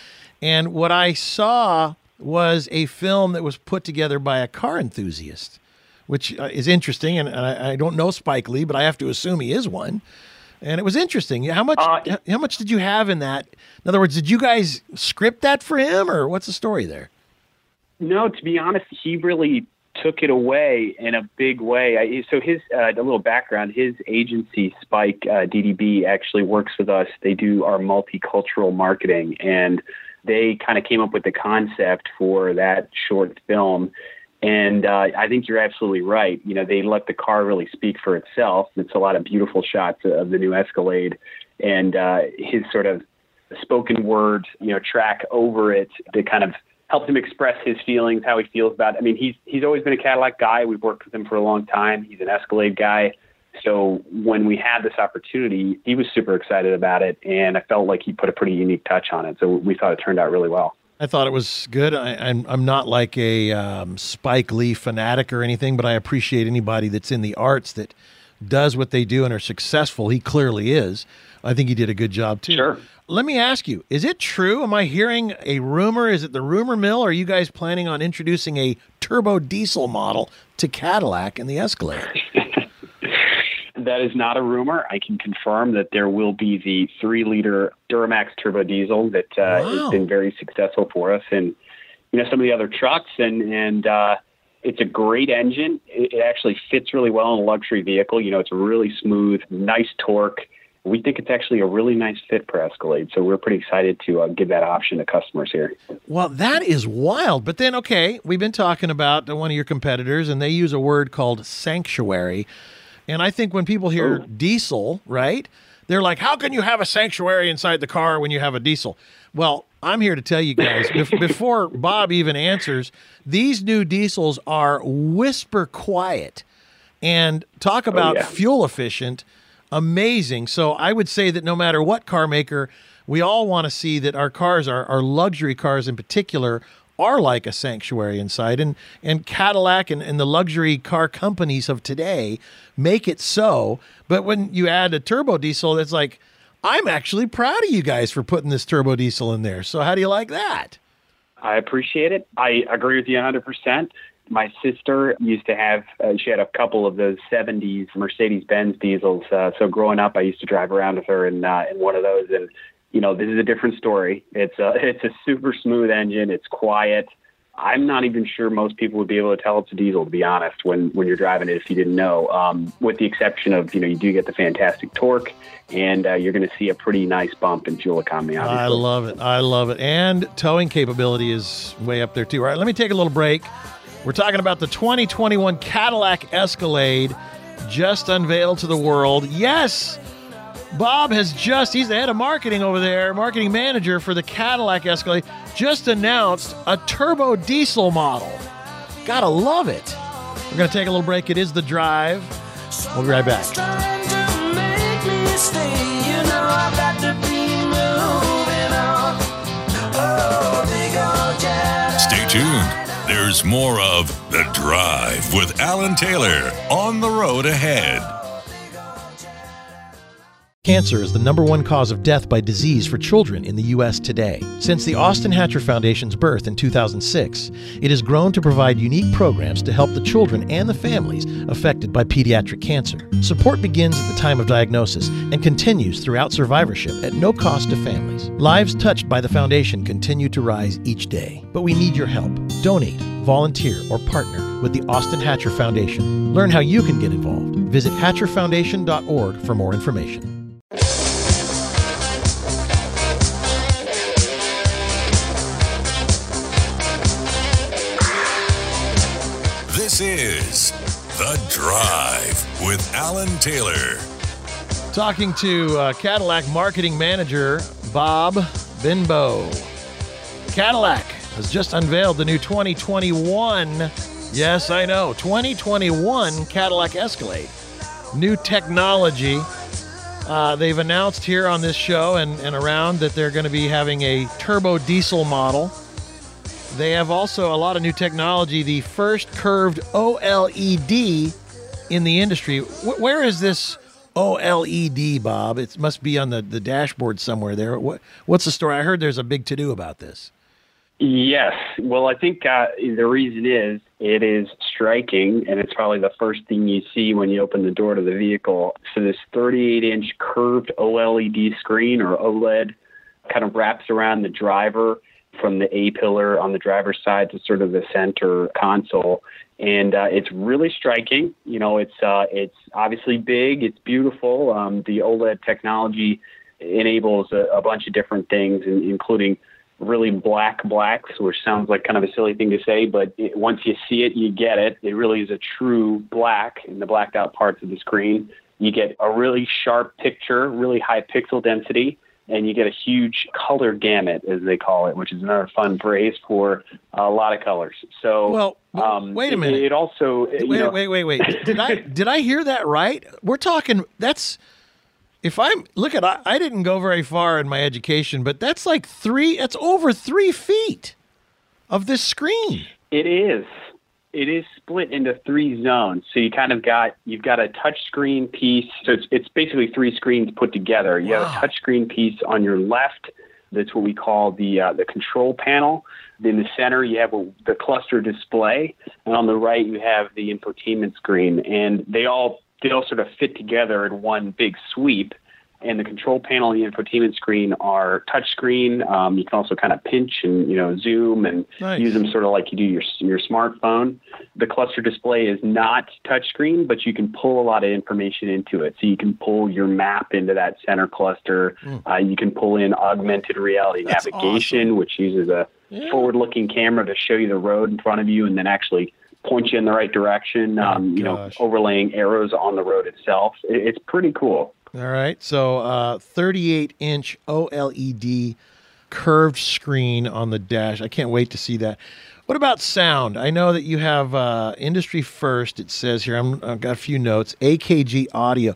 B: And what I saw was a film that was put together by a car enthusiast, which uh, is interesting. And I, I don't know Spike Lee, but I have to assume he is one. And it was interesting. How much?
H: Uh,
B: how much did you have in that? In other words, did you guys script that for him, or what's the story there?
H: No, to be honest, he really took it away in a big way. I, so his uh, a little background: his agency, Spike uh, D D B, actually works with us. They do our multicultural marketing, and they kind of came up with the concept for that short film. And uh, I think you're absolutely right. You know, they let the car really speak for itself. It's a lot of beautiful shots of the new Escalade, and uh, his sort of spoken word, you know, track over it that kind of helped him express his feelings, how he feels about it. I mean, he's he's always been a Cadillac guy. We've worked with him for a long time. He's an Escalade guy. So when we had this opportunity, he was super excited about it, and I felt like he put a pretty unique touch on it. So we thought it turned out really well.
B: I thought it was good. I, I'm I'm not like a um, Spike Lee fanatic or anything, but I appreciate anybody that's in the arts that does what they do and are successful. He clearly is. I think he did a good job too.
H: Sure.
B: Let me ask you, is it true? Am I hearing a rumor? Is it the rumor mill? Or are you guys planning on introducing a turbo diesel model to Cadillac in the Escalade?
H: That is not a rumor. I can confirm that there will be the three-liter Duramax turbo diesel that uh,
B: Wow.
H: has been very successful for us, and you know some of the other trucks. And and uh, it's a great engine. It, it actually fits really well in a luxury vehicle. You know, it's really smooth, nice torque. We think it's actually a really nice fit for Escalade, so we're pretty excited to uh, give that option to customers here.
B: Well, that is wild. But then, okay, we've been talking about one of your competitors, and they use a word called sanctuary. And I think when people hear
H: Oh.
B: diesel, right, they're like, how can you have a sanctuary inside the car when you have a diesel? Well, I'm here to tell you guys, bef- before Bob even answers, these new diesels are whisper quiet and talk about
H: yeah.
B: fuel efficient, amazing. So I would say that no matter what car maker, we all want to see that our cars, our, our luxury cars in particular, are like a sanctuary inside. And and Cadillac and, and the luxury car companies of today make it so. But when you add a turbo diesel, it's like, I'm actually proud of you guys for putting this turbo diesel in there. So how do you like that?
H: I appreciate it. I agree with you one hundred percent. My sister used to have, uh, she had a couple of those seventies Mercedes-Benz diesels. Uh, so growing up, I used to drive around with her in, uh, in one of those. And, you know, this is a different story. It's a, it's a super smooth engine. It's quiet. I'm not even sure most people would be able to tell it's a diesel, to be honest, when, when you're driving it, if you didn't know, um, with the exception of, you know, you do get the fantastic torque, and uh, you're going to see a pretty nice bump in fuel economy, obviously.
B: I love it. I love it. And towing capability is way up there, too. All right, let me take a little break. We're talking about the twenty twenty-one Cadillac Escalade, just unveiled to the world. Yes, Bob has just, he's the head of marketing over there, marketing manager for the Cadillac Escalade, just announced a turbo diesel model. Gotta love it. We're going to take a little break. It is The Drive. We'll be right back.
A: Stay tuned. There's more of The Drive with Alan Taylor on the road ahead.
B: Cancer is the number one cause of death by disease for children in the U S today. Since the Austin Hatcher Foundation's birth in two thousand six, it has grown to provide unique programs to help the children and the families affected by pediatric cancer. Support begins at the time of diagnosis and continues throughout survivorship at no cost to families. Lives touched by the foundation continue to rise each day, but we need your help. Donate, volunteer, or partner with the Austin Hatcher Foundation. Learn how you can get involved. Visit hatcher foundation dot org for more information.
A: This is The Drive with Alan Taylor.
B: Talking to uh, Cadillac marketing manager Bob Benbow. Cadillac has just unveiled the new twenty twenty-one, yes, I know, twenty twenty-one Cadillac Escalade. New technology. Uh, they've announced here on this show and, and around that they're going to be having a turbo diesel model. They have also a lot of new technology, the first curved O L E D in the industry. Wh- where is this O L E D, Bob. It must be on the, the dashboard somewhere there. What What's the story? I heard there's a big to-do about this.
H: Yes. Well, I think uh, the reason is it is striking, and it's probably the first thing you see when you open the door to the vehicle. So this thirty-eight inch curved O L E D screen, or OLED, kind of wraps around the driver from the A-pillar on the driver's side to sort of the center console. And uh, it's really striking. You know, it's uh, it's obviously big. It's beautiful. Um, the OLED technology enables a, a bunch of different things, including really black blacks, which sounds like kind of a silly thing to say, but it, once you see it, you get it. It really is a true black in the blacked out parts of the screen. You get a really sharp picture, really high pixel density, and you get a huge color gamut, as they call it, which is another fun phrase for a lot of colors. So,
B: well,
H: um,
B: wait a minute.
H: It, it also,
B: wait,
H: you know,
B: wait, wait, wait. Did I did I hear that right? We're talking. That's if I'm look at. I, I didn't go very far in my education, but that's like three. That's over three feet of this screen.
H: It is. It is split into three zones. So you kind of got, you've got a touch screen piece. So it's, it's basically three screens put together. You
B: Wow.
H: have a touch screen piece on your left. That's what we call the uh, the control panel. In the center, you have a, the cluster display. And on the right, you have the infotainment screen. And they all, they all sort of fit together in one big sweep. And the control panel and the infotainment screen are touchscreen. Um, you can also kind of pinch and, you know, zoom and
B: Nice.
H: use them sort of like you do your your smartphone. The cluster display is not touchscreen, but you can pull a lot of information into it. So you can pull your map into that center cluster.
B: Mm.
H: Uh, you can pull in augmented reality
B: That's
H: navigation,
B: awesome.
H: which uses a
B: Yeah.
H: forward-looking camera to show you the road in front of you and then actually point you in the right direction, um,
B: Oh,
H: you know,
B: gosh.
H: overlaying arrows on the road itself. It, it's pretty cool.
B: All right. So uh, thirty-eight inch O L E D curved screen on the dash. I can't wait to see that. What about sound? I know that you have uh, industry first. It says here, I'm, I've got a few notes. A K G audio.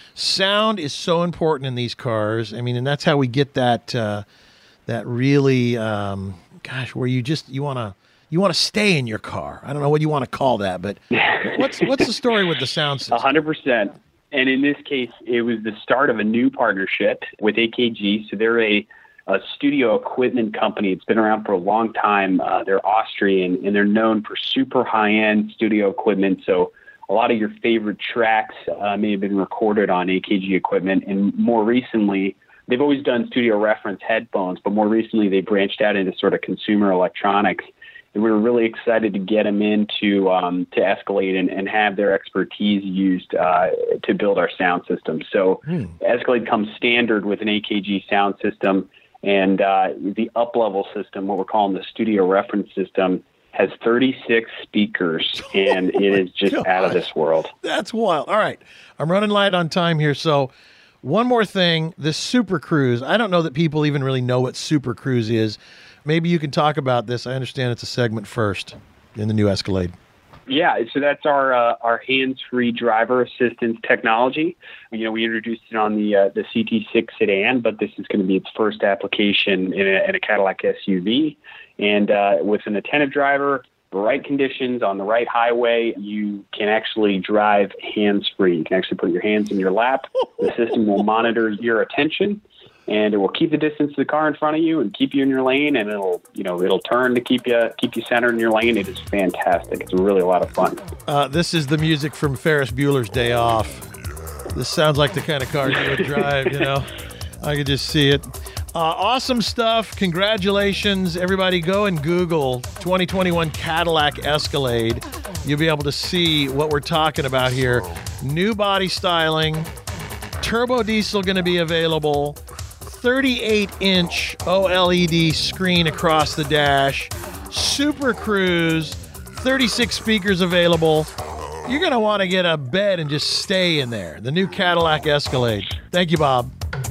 B: Sound is so important in these cars. I mean, and that's how we get that uh, that really, um, gosh, where you just you want to you want to stay in your car. I don't know what you want to call that, but what's what's the story with the sound system?
H: A hundred percent. And in this case, it was the start of a new partnership with A K G. So they're a, a studio equipment company. It's been around for a long time. Uh, they're Austrian, and they're known for super high-end studio equipment. So a lot of your favorite tracks uh, may have been recorded on A K G equipment. And more recently, they've always done studio reference headphones, but more recently they branched out into sort of consumer electronics. And we were really excited to get them into um, to Escalade and, and have their expertise used uh, to build our sound system. So
B: Hmm.
H: Escalade comes standard with an A K G sound system, and uh, the up-level system, what we're calling the studio reference system, has thirty-six speakers, and it is just out of
B: gosh.
H: this world.
B: That's wild. All right. I'm running light on time here. So one more thing, this Super Cruise. I don't know that people even really know what Super Cruise is. Maybe you can talk about this. I understand it's a segment first in the new Escalade.
H: Yeah, so that's our uh, our hands-free driver assistance technology. You know, we introduced it on the uh, the C T six sedan, but this is going to be its first application in a, in a Cadillac S U V. And uh, with an attentive driver, the right conditions on the right highway, you can actually drive hands-free. You can actually put your hands in your lap. The system will monitor your attention, and it will keep the distance to the car in front of you and keep you in your lane, and it'll, you know, it'll turn to keep you keep you centered in your lane. It is fantastic. It's really a lot of fun.
B: Uh, this is the music from Ferris Bueller's Day Off. This sounds like the kind of car you would drive, you know. I could just see it. Uh, awesome stuff. Congratulations. Everybody go and Google twenty twenty-one Cadillac Escalade. You'll be able to see what we're talking about here. New body styling. Turbo diesel going to be available. thirty-eight inch O L E D screen across the dash. Super Cruise. thirty-six speakers available. You're going to want to get a bed and just stay in there. The new Cadillac Escalade. Thank you, Bob.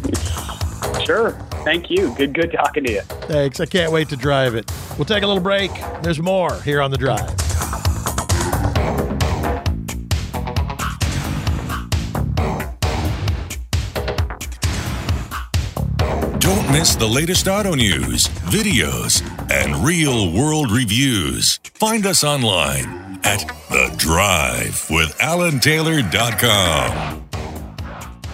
H: Sure. Thank you. Good, good talking to you.
B: Thanks. I can't wait to drive it. We'll take a little break. There's more here on The Drive.
A: Don't miss the latest auto news, videos, and real-world reviews. Find us online at The Drive with Alan Taylor dot com.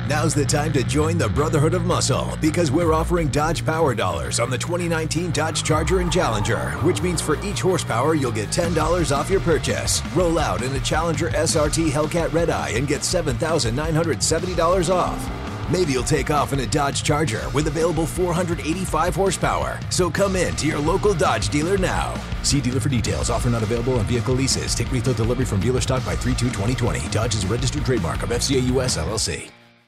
E: Now's the time to join the Brotherhood of Muscle because we're offering Dodge Power Dollars on the twenty nineteen Dodge Charger and Challenger, which means for each horsepower, you'll get ten dollars off your purchase. Roll out in a Challenger S R T Hellcat Red Eye and get seven thousand nine hundred seventy dollars off. Maybe you'll take off in a Dodge Charger with available four hundred eighty-five horsepower. So come in to your local Dodge dealer now. See dealer for details. Offer not available on vehicle leases. Take retail delivery from dealer stock by three two twenty twenty. Dodge is a registered trademark of F C A U S L L C.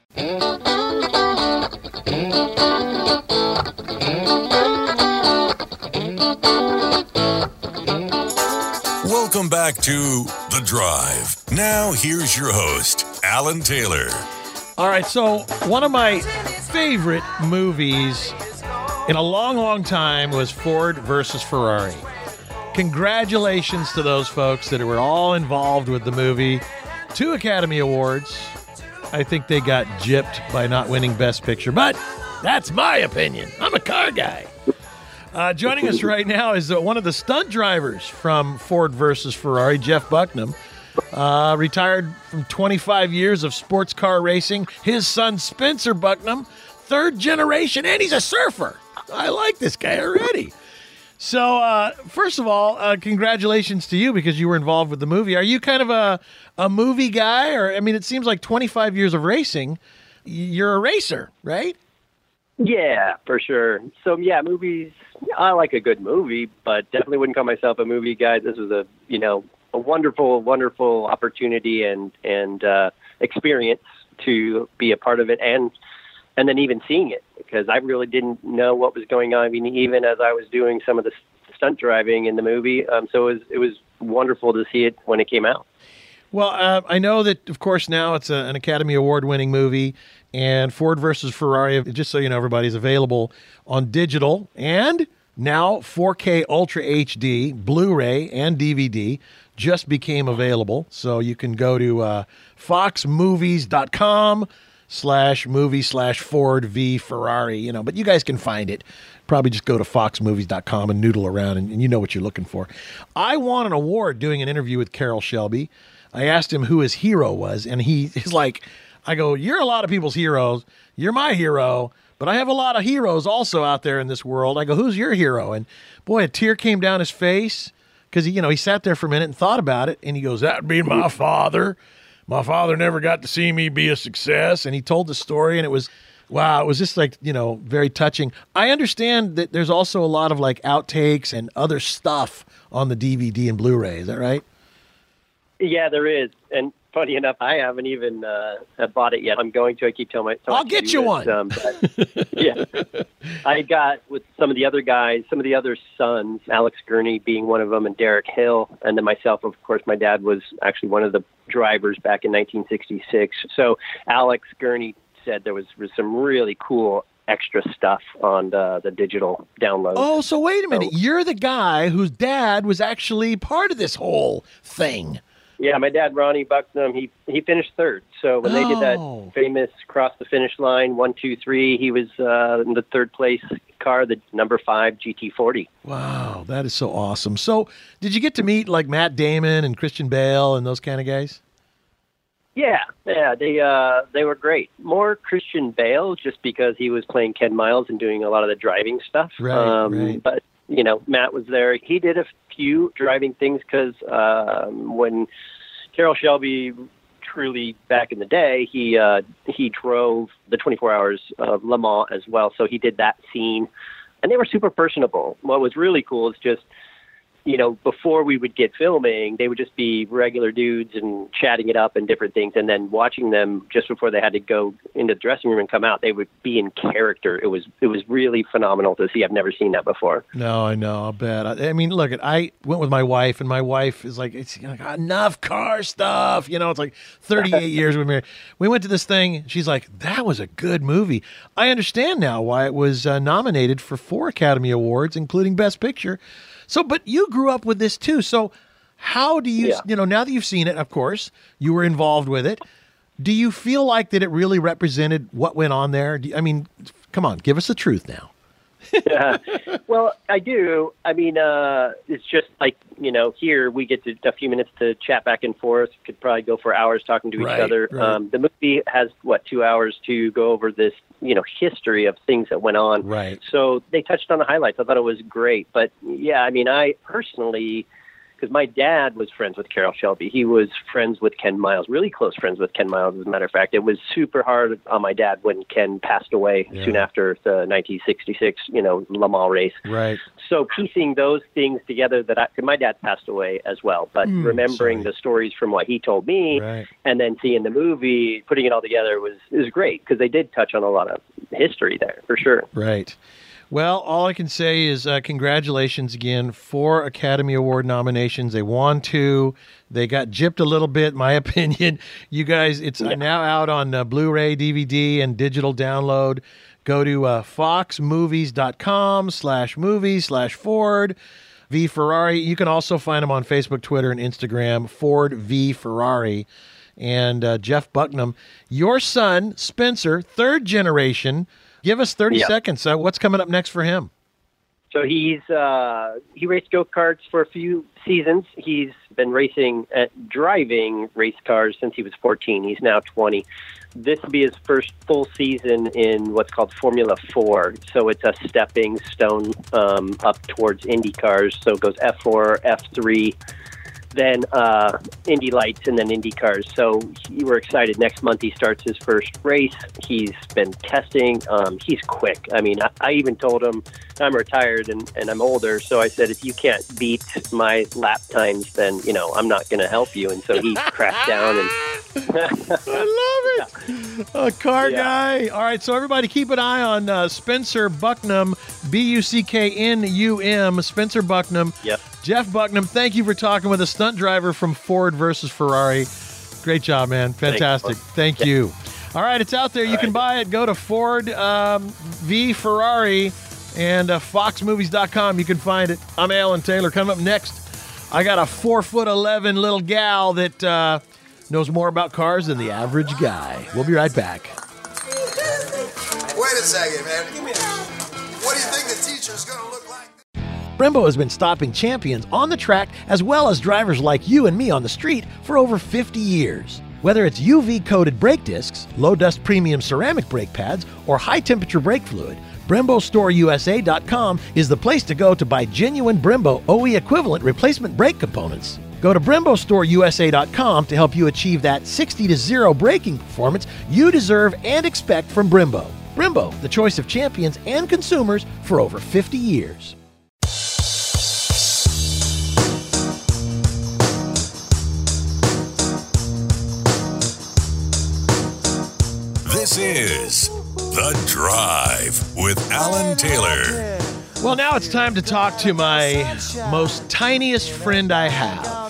A: Welcome back to The Drive. Now, here's your host, Alan Taylor.
B: All right, so one of my favorite movies in a long, long time was Ford versus Ferrari. Congratulations to those folks that were all involved with the movie. Two Academy Awards. I think they got gypped by not winning Best Picture, but that's my opinion. I'm a car guy. Uh, joining us right now is uh, one of the stunt drivers from Ford versus Ferrari, Jeff Bucknam. Uh, retired from twenty-five years of sports car racing. His son, Spencer Bucknam, third generation, and he's a surfer. I like this guy already. So, uh, first of all, uh, congratulations to you because you were involved with the movie. Are you kind of a, a movie guy? Or, I mean, it seems like twenty-five years of racing, you're a racer, right?
I: Yeah, for sure. So, yeah, movies, I like a good movie, but definitely wouldn't call myself a movie guy. This was a, you know, a wonderful, wonderful opportunity and, and uh, experience to be a part of it and and then even seeing it because I really didn't know what was going on, I mean, even as I was doing some of the stunt driving in the movie. Um, so it was, it was wonderful to see it when it came out.
B: Well, uh, I know that, of course, now it's a, an Academy Award-winning movie, and Ford versus Ferrari, just so you know, everybody, is available on digital and now four K Ultra H D, Blu-ray, and D V D just became available. So you can go to uh, fox movies dot com slash movie slash Ford v Ferrari, you know, but you guys can find it. Probably just go to fox movies dot com and noodle around, and, and you know what you're looking for. I won an award doing an interview with Carroll Shelby. I asked him who his hero was, and he, he's like, I go, you're a lot of people's heroes. You're my hero, but I have a lot of heroes also out there in this world. I go, who's your hero? And boy, a tear came down his face because, you know, he sat there for a minute and thought about it, and he goes, that'd be my father. My father never got to see me be a success. And he told the story, and it was, wow, it was just like, you know, very touching. I understand that there's also a lot of like outtakes and other stuff on the D V D and Blu-ray. Is that right?
I: Yeah, there is. And funny enough, I haven't even uh, bought it yet. I'm going to. I keep telling myself.
B: I'll get you
I: this,
B: one.
I: Um, but, yeah. I got with some of the other guys, some of the other sons, Alex Gurney being one of them, and Derek Hill. And then myself, of course, my dad was actually one of the drivers back in nineteen sixty-six. So Alex Gurney said there was, was some really cool extra stuff on the, the digital download.
B: Oh, so wait a minute.
I: So,
B: You're the guy whose dad was actually part of this whole thing.
I: yeah, my dad, Ronnie Bucknam, he he finished third. So when they did
B: Oh.
I: that famous cross the finish line, one, two, three, he was uh, in the third place car, the number five G T forty.
B: Wow, that is so awesome. So did you get to meet like Matt Damon and Christian Bale and those kind of guys?
I: Yeah, yeah, they uh, they were great. More Christian Bale, just because he was playing Ken Miles and doing a lot of the driving stuff.
B: Right,
I: um,
B: right.
I: But you know, Matt was there. He did a few driving things because um, when Carroll Shelby, truly back in the day, he uh, he drove the twenty-four hours of Le Mans as well. So he did that scene, and they were super personable. What was really cool is just, you know, before we would get filming, they would just be regular dudes and chatting it up and different things. And then watching them just before they had to go into the dressing room and come out, they would be in character. It was it was really phenomenal to see. I've never seen that before.
B: No, I know. I bet. I, I mean, look, I went with my wife, and my wife is like, it's like enough car stuff. You know, it's like thirty-eight years we're married. We went to this thing. She's like, that was a good movie. I understand now why it was uh, nominated for four Academy Awards, including Best Picture. So, but you grew up with this too. So how do you,
I: Yeah.
B: you know, now that you've seen it, of course, you were involved with it. Do you feel like that it really represented what went on there? Do you- I mean, come on, give us the truth now.
I: Uh, well, I do. I mean, uh, it's just like, you know, here we get to, a few minutes to chat back and forth. Could probably go for hours talking to
B: Right,
I: each other.
B: right.
I: Um, the movie has, what, two hours to go over this, you know, history of things that went on.
B: Right.
I: So they touched on the highlights. I thought it was great. But, yeah, I mean, I personally... because my dad was friends with Carroll Shelby. He was friends with Ken Miles, really close friends with Ken Miles, as a matter of fact. It was super hard on my dad when Ken passed away
B: Yeah.
I: soon after the nineteen sixty-six, you know, Le Mans race.
B: Right.
I: So piecing those things together that I, 'cause my dad passed away as well, but
B: Mm,
I: remembering
B: sorry.
I: the stories from what he told me
B: Right.
I: and then seeing the movie, putting it all together was, was great because they did touch on a lot of history there for sure.
B: Right. Well, all I can say is uh, congratulations again. Four Academy Award nominations. They won two. They got gypped a little bit, in my opinion. You guys, it's uh, now out on uh, Blu-ray, D V D, and digital download. Go to uh, foxmovies.com slash movies slash Ford V Ferrari. You can also find them on Facebook, Twitter, and Instagram, Ford V Ferrari. And uh, Jeff Bucknam, your son, Spencer, third generation. Give us thirty
I: Yeah.
B: seconds. Uh, what's coming up next for him?
I: So he's uh, he raced go-karts for a few seasons. He's been racing at driving race cars since he was fourteen. He's now twenty. This will be his first full season in what's called Formula Four. So it's a stepping stone um, up towards Indy cars. So it goes F four, F three, then uh, Indy Lights, and then Indy cars. So he, we're excited. Next month he starts his first race. He's been testing. Um, he's quick. I mean, I, I even told him I'm retired and, and I'm older. So I said, if you can't beat my lap times, then, you know, I'm not going to help you. And so he cracked down. And
B: I love it. A car
I: Yeah.
B: guy. All right, so everybody keep an eye on uh, Spencer Bucknam, B U C K N U M, Spencer Bucknam.
I: Yep.
B: Jeff Bucknam, thank you for talking with a stunt driver from Ford versus Ferrari. Great job, man. Fantastic. Thank you. All right, it's out there. You can buy it. Go to Ford um, V Ferrari and uh, fox movies dot com. You can find it. I'm Alan Taylor. Coming up next, I got a four foot eleven little gal that uh, knows more about cars than the average guy. We'll be right back.
J: Wait a second, man. What do you think the teacher's gonna look like?
B: Brembo has been stopping champions on the track as well as drivers like you and me on the street for over fifty years. Whether it's U V-coated brake discs, low-dust premium ceramic brake pads, or high-temperature brake fluid, Brembo Store U S A dot com is the place to go to buy genuine Brembo O E equivalent replacement brake components. Go to Brembo Store U S A dot com to help you achieve that sixty to zero braking performance you deserve and expect from Brembo. Brembo, the choice of champions and consumers for over fifty years.
A: This is The Drive with Alan Taylor.
B: Well, now it's time to talk to my most tiniest friend I have.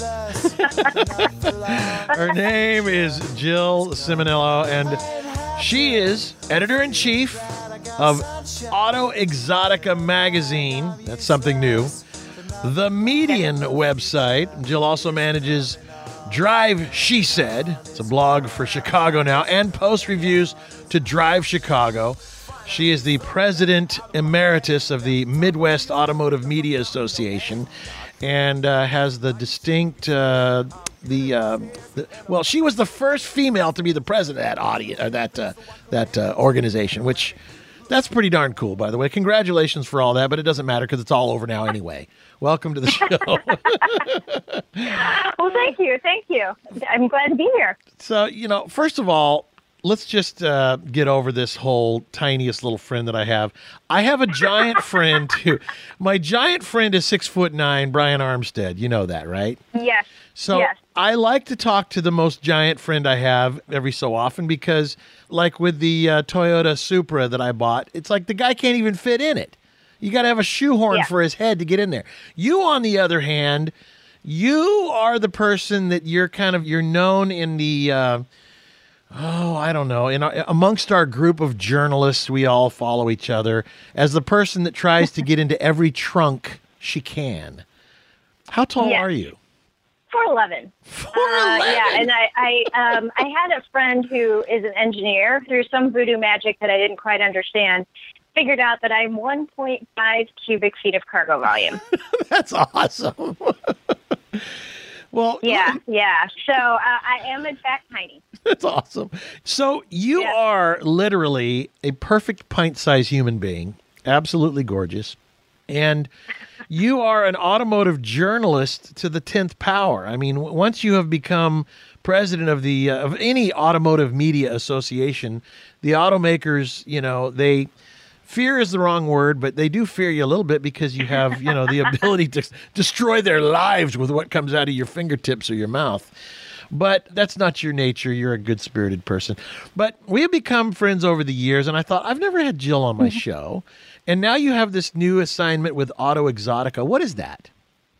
B: Her name is Jill Simonello, and she is editor-in-chief of Auto Exotica magazine. That's something new. The Median website. Jill also manages Drive She Said. It's a blog for Chicago now, and post reviews to Drive Chicago. She is the president emeritus of the Midwest Automotive Media Association, and uh, has the distinct, uh, the, uh, the well, she was the first female to be the president of that audience, uh, that uh, that uh, organization, which that's pretty darn cool, by the way. Congratulations for all that, but it doesn't matter because it's all over now anyway. Welcome to the show.
K: Well, thank you. Thank you. I'm glad to be here.
B: So, you know, first of all, let's just uh, get over this whole tiniest little friend that I have. I have a giant friend too. My giant friend is six foot nine, Brian Armstead. You know that, right?
K: Yes.
B: So
K: yes.
B: I like to talk to the most giant friend I have every so often because, like with the uh, Toyota Supra that I bought, it's like the guy can't even fit in it. You got to have a shoehorn
K: Yeah.
B: for his head to get in there. You, on the other hand, you are the person that you're kind of, you're known in the, uh, oh, I don't know, in our, amongst our group of journalists, we all follow each other as the person that tries to get into every trunk she can. How tall
K: Yes.
B: are you?
K: four eleven.
B: four
K: Uh,
B: eleven?
K: yeah, and I, I, um, I had a friend who is an engineer through some voodoo magic that I didn't quite understand. figured out that I'm one point five cubic feet of cargo volume.
B: That's awesome. Well,
K: Yeah, yeah. So uh, I am in fact tiny.
B: that's awesome. So you
K: Yeah.
B: are literally a perfect pint-sized human being, absolutely gorgeous, and you are an automotive journalist to the tenth power. I mean, w- once you have become president of the uh, of any automotive media association, the automakers, you know, they fear is the wrong word, but they do fear you a little bit because you have, you know, the ability to destroy their lives with what comes out of your fingertips or your mouth. But that's not your nature. You're a good-spirited person. But we have become friends over the years, and I thought, I've never had Jill on my show. And now you have this new assignment with Auto Exotica. What is that?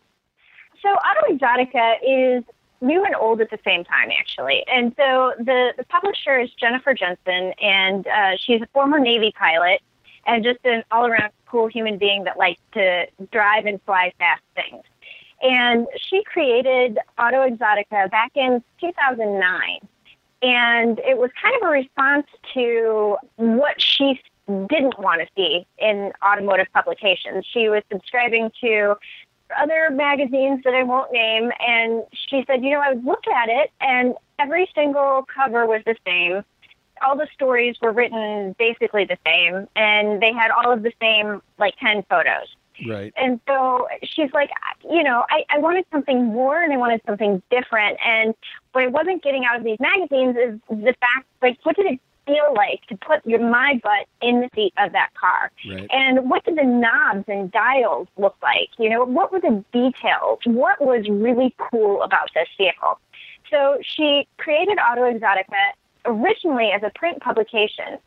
K: So Auto Exotica is new and old at the same time, actually. And so the, the publisher is Jennifer Jensen, and uh, she's a former Navy pilot and just an all-around cool human being that likes to drive and fly fast things. And she created Auto Exotica back in two thousand nine. And it was kind of a response to what she didn't want to see in automotive publications. She was subscribing to other magazines that I won't name, and she said, you know, I would look at it, and every single cover was the same. All the stories were written basically the same, and they had all of the same, like, ten photos.
B: Right.
K: And so she's like, you know, I, I wanted something more and I wanted something different. And what I wasn't getting out of these magazines is the fact, like, what did it feel like to put your my butt in the seat of that car?
B: Right.
K: And what did the knobs and dials look like? You know, what were the details? What was really cool about this vehicle? So she created Auto Exotica originally as a print publication.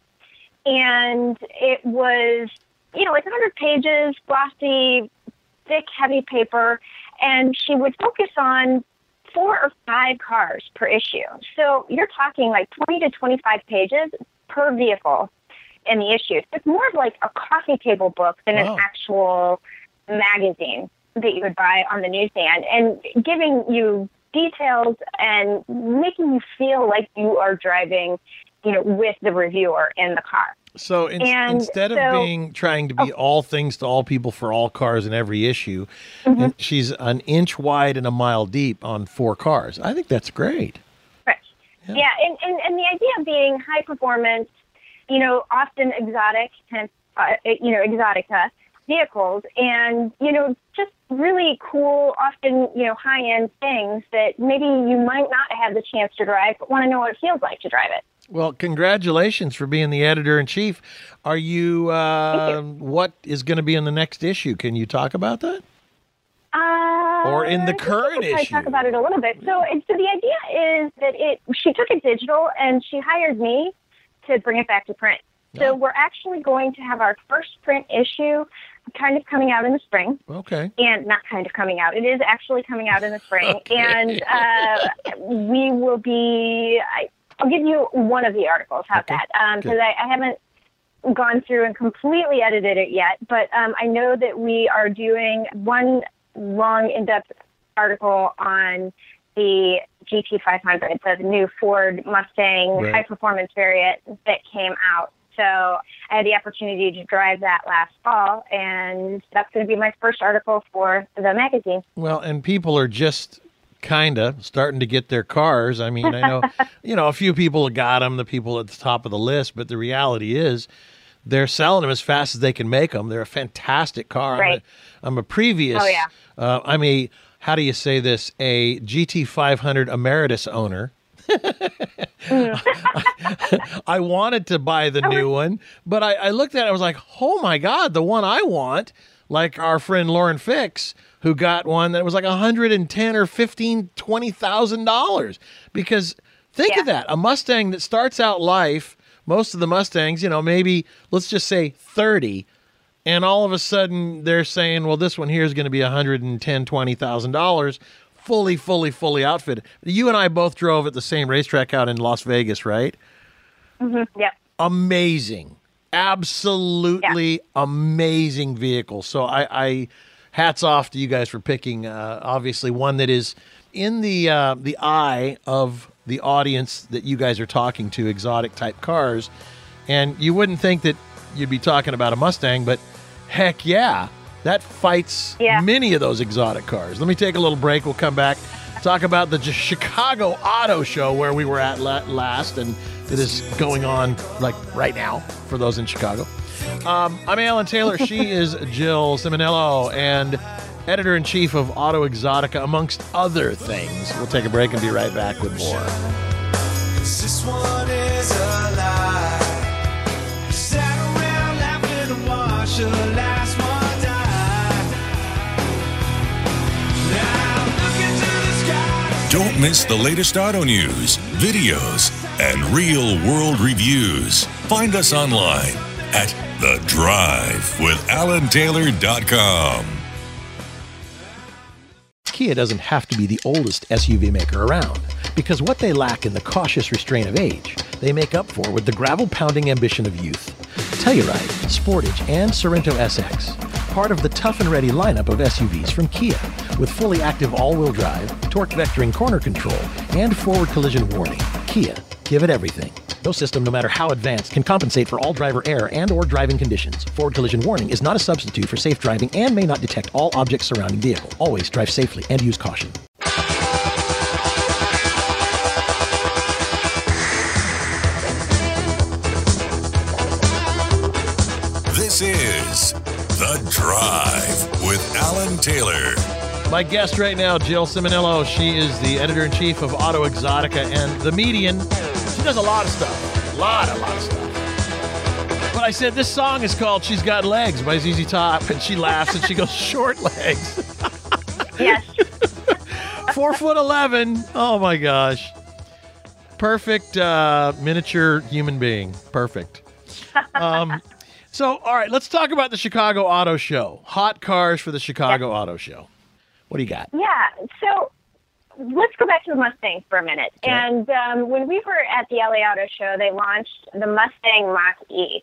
K: And it was, you know, it's one hundred pages, glossy, thick, heavy paper, and she would focus on four or five cars per issue. So you're talking like twenty to twenty-five pages per vehicle in the issue. So it's more of like a coffee table book than
B: Wow.
K: an actual magazine that you would buy on the newsstand, and giving you details and making you feel like you are driving, you know, with the reviewer in the car.
B: So in,
K: And
B: instead of
K: so-
B: being trying to be all things to all people for all cars in every issue,
K: Mm-hmm.
B: and she's an inch wide and a mile deep on four cars. I think that's great.
K: Right.
B: Yeah.
K: Yeah, and, and, and the idea being high performance, you know, often exotic, hence, uh, you know, exotica vehicles, and, you know, just really cool, often, you know, high-end things that maybe you might not have the chance to drive, but want to know what it feels like to drive it.
B: Well, congratulations for being the editor-in-chief. Are you, uh, what is going to be in the next issue? Can you talk about that?
K: Uh,
B: Or in the
K: I guess
B: current
K: we could probably
B: issue.
K: talk about it a little bit. So, and so the idea is that it. She took it digital and she hired me to bring it back to print. So
B: Yeah.
K: we're actually going to have our first print issue kind of coming out in the spring.
B: Okay.
K: And not kind of coming out. It is actually coming out in the spring.
B: Okay.
K: And uh, we will be, I, I'll give you one of the articles. How's
B: Okay.
K: that? Because
B: Good.
K: I, I haven't gone through and completely edited it yet. But um, I know that we are doing one long, in-depth article on the G T five hundred, so the new Ford Mustang
B: Right.
K: high-performance variant that came out. So I had the opportunity to drive that last fall, and that's going to be my first article for the magazine.
B: Well, and people are just kind of starting to get their cars. I mean, I know, you know, a few people have got them, the people at the top of the list, but the reality is they're selling them as fast as they can make them. They're a fantastic car.
K: Right.
B: I'm, a, I'm a previous,
K: Oh, yeah.
B: uh, I'm a, how do you say this, a G T five hundred emeritus owner. I wanted to buy the new one, but I, I looked at it, I was like, oh my God, the one I want, like our friend Lauren Fix, who got one that was like one hundred ten or fifteen, twenty thousand dollars. Because think of
K: Yeah.
B: that, a Mustang that starts out life, most of the Mustangs, you know, maybe let's just say thirty, and all of a sudden they're saying, well, this one here is going to be one hundred ten, twenty thousand dollars. Fully, fully, fully outfitted. You and I both drove at the same racetrack out in Las Vegas, right?
K: Mm-hmm. Yep.
B: Amazing. Absolutely amazing vehicle. So I, I hats off to you guys for picking uh, obviously one that is in the uh, the eye of the audience that you guys are talking to, exotic type cars. And you wouldn't think that you'd be talking about a Mustang, but heck yeah, that fights
K: Yeah.
B: many of those exotic cars. Let me take a little break. We'll come back, talk about the J- Chicago Auto Show where we were at la- last, and it is going on like right now for those in Chicago. Um, I'm Alan Taylor. She is Jill Simonello, and editor-in-chief of Auto Exotica, amongst other things. We'll take a break and be right back with more.
F: This one is a lie. You sat around laughing and watched the last one die. Now look into the sky.
A: Don't miss the latest auto news, videos, and real-world reviews. Find us online at The Drive with alan taylor dot com.
B: Kia doesn't have to be the oldest S U V maker around, because what they lack in the cautious restraint of age, they make up for with the gravel-pounding ambition of youth. Telluride, Sportage, and Sorento S X, part of the tough and ready lineup of S U Vs from Kia, with fully active all-wheel drive, torque vectoring corner control, and forward collision warning. Kia, give it everything. No system, no matter how advanced, can compensate for all driver error and or driving conditions. Forward collision warning is not a substitute for safe driving and may not detect all objects surrounding vehicle. Always drive safely and use caution.
A: This is The Drive with Alan Taylor.
B: My guest right now, Jill Simonello. She is the editor-in-chief of Auto Exotica and The Median. She does a lot of stuff. A lot, a lot of stuff. But I said this song is called She's Got Legs by Z Z Top, and she laughs and she goes, short legs.
K: Yes.
B: Four foot eleven. Oh, my gosh. Perfect uh, miniature human being. Perfect. Um, so, all right, let's talk about the Chicago Auto Show. Hot cars for the Chicago Auto Show. What do you got?
K: Yeah. So let's go back to the Mustang for a minute.
B: Okay.
K: And um, when we were at the L A Auto Show, they launched the Mustang Mach-E.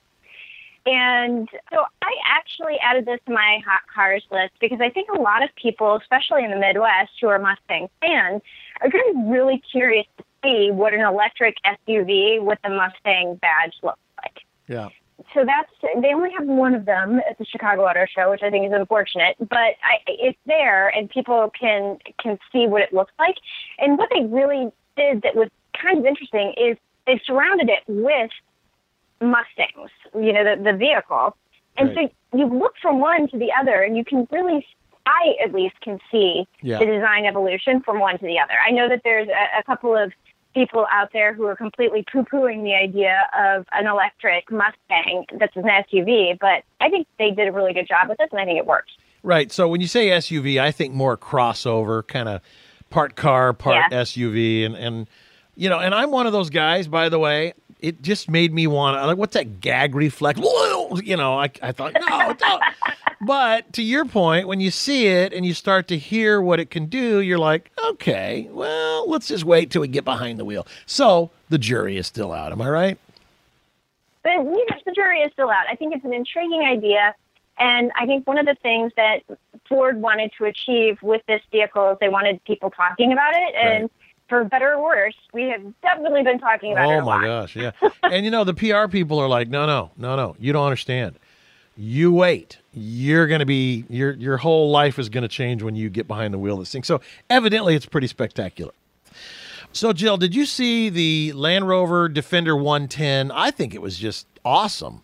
K: And so I actually added this to my hot cars list because I think a lot of people, especially in the Midwest, who are Mustang fans, are going to be really curious to see what an electric S U V with the Mustang badge looks like.
B: Yeah.
K: So that's, they only have one of them at the Chicago Auto Show, which I think is unfortunate, but I, it's there and people can, can see what it looks like. And what they really did that was kind of interesting is they surrounded it with Mustangs, you know, the, the vehicle. And
B: Right.
K: so you look from one to the other and you can really, I at least can see
B: Yeah.
K: the design evolution from one to the other. I know that there's a, a couple of people out there who are completely poo-pooing the idea of an electric Mustang that's an S U V, but I think they did a really good job with this, and I think it works.
B: Right. So when you say S U V, I think more crossover, kind of part car, part
K: Yeah.
B: S U V. And, and, you know, and I'm one of those guys, by the way. It just made me want to, like, what's that gag reflex? You know, I, I thought, no, don't. But to your point, when you see it and you start to hear what it can do, you're like, okay, well, let's just wait till we get behind the wheel. So the jury is still out. Am I right?
K: But you know, the jury is still out. I think it's an intriguing idea, and I think one of the things that Ford wanted to achieve with this vehicle is they wanted people talking about it, and
B: Right.
K: for better or worse, we have definitely been talking about it
B: Oh
K: a
B: my
K: lot.
B: gosh, yeah. And you know, the P R people are like, no, no, no, no, you don't understand. You wait. You're going to be, your your whole life is going to change when you get behind the wheel of this thing. So evidently it's pretty spectacular. So Jill, did you see the Land Rover Defender one ten? I think it was just awesome.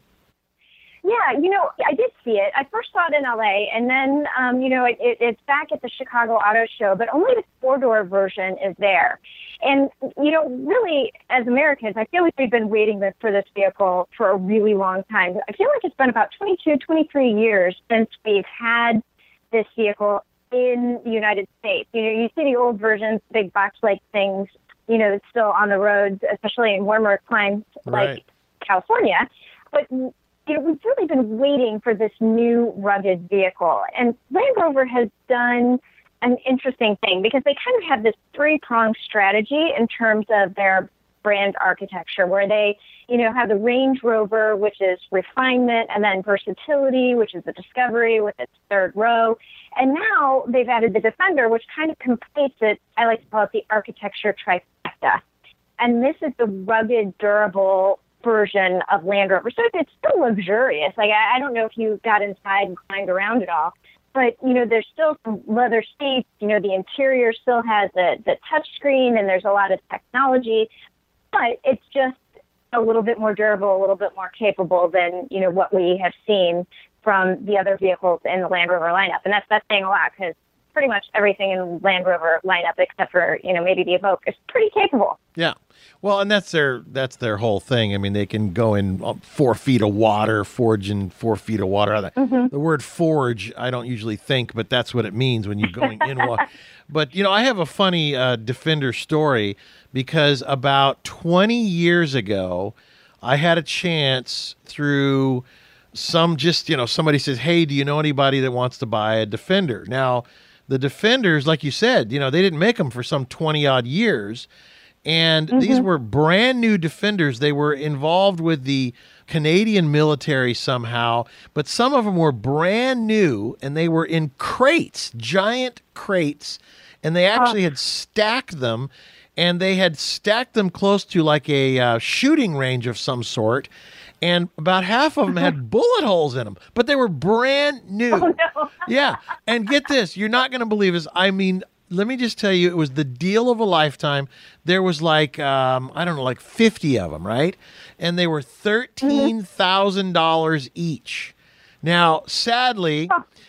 K: Yeah, you know, I did see it. I first saw it in L A, and then, um, you know, it, it, it's back at the Chicago Auto Show, but only the four-door version is there. And, you know, really, as Americans, I feel like we've been waiting this- for this vehicle for a really long time. I feel like it's been about twenty-two, twenty-three years since we've had this vehicle in the United States. You know, you see the old versions, big box-like things, you know, it's still on the roads, especially in warmer climes like
B: Right.
K: California. But you know, we've really been waiting for this new rugged vehicle. And Land Rover has done an interesting thing because they kind of have this three-pronged strategy in terms of their brand architecture, where they, you know, have the Range Rover, which is refinement, and then versatility, which is the Discovery with its third row. And now they've added the Defender, which kind of completes it. I like to call it the architecture trifecta. And this is the rugged, durable version of Land Rover. So it's still luxurious. Like, I, I don't know if you got inside and climbed around at all, but, you know, there's still some leather seats. You know, the interior still has the, the touch screen, and there's a lot of technology, but it's just a little bit more durable, a little bit more capable than, you know, what we have seen from the other vehicles in the Land Rover lineup. And that's, that's saying a lot, because pretty much everything in Land Rover lineup, except for, you know, maybe the Evoque, is pretty capable.
B: Yeah. Well, and that's their that's their whole thing. I mean, they can go in four feet of water, forge in four feet of water.
K: Mm-hmm.
B: The word forge, I don't usually think, but that's what it means when you're going in water. But, you know, I have a funny uh, Defender story, because about twenty years ago, I had a chance through some just, you know, somebody says, hey, do you know anybody that wants to buy a Defender? Now, the Defenders, like you said, you know, they didn't make them for some twenty-odd years. And
K: Mm-hmm.
B: these were brand new Defenders. They were involved with the Canadian military somehow, but some of them were brand new, and they were in crates, giant crates, and they actually had stacked them, and they had stacked them close to like a uh, shooting range of some sort, and about half of them had bullet holes in them, but they were brand new.
K: Oh, no.
B: Yeah, and get this, you're not going to believe this. I mean, let me just tell you, it was the deal of a lifetime. There was like, um, I don't know, like fifty of them, right? And they were thirteen thousand dollars each. Now, sadly,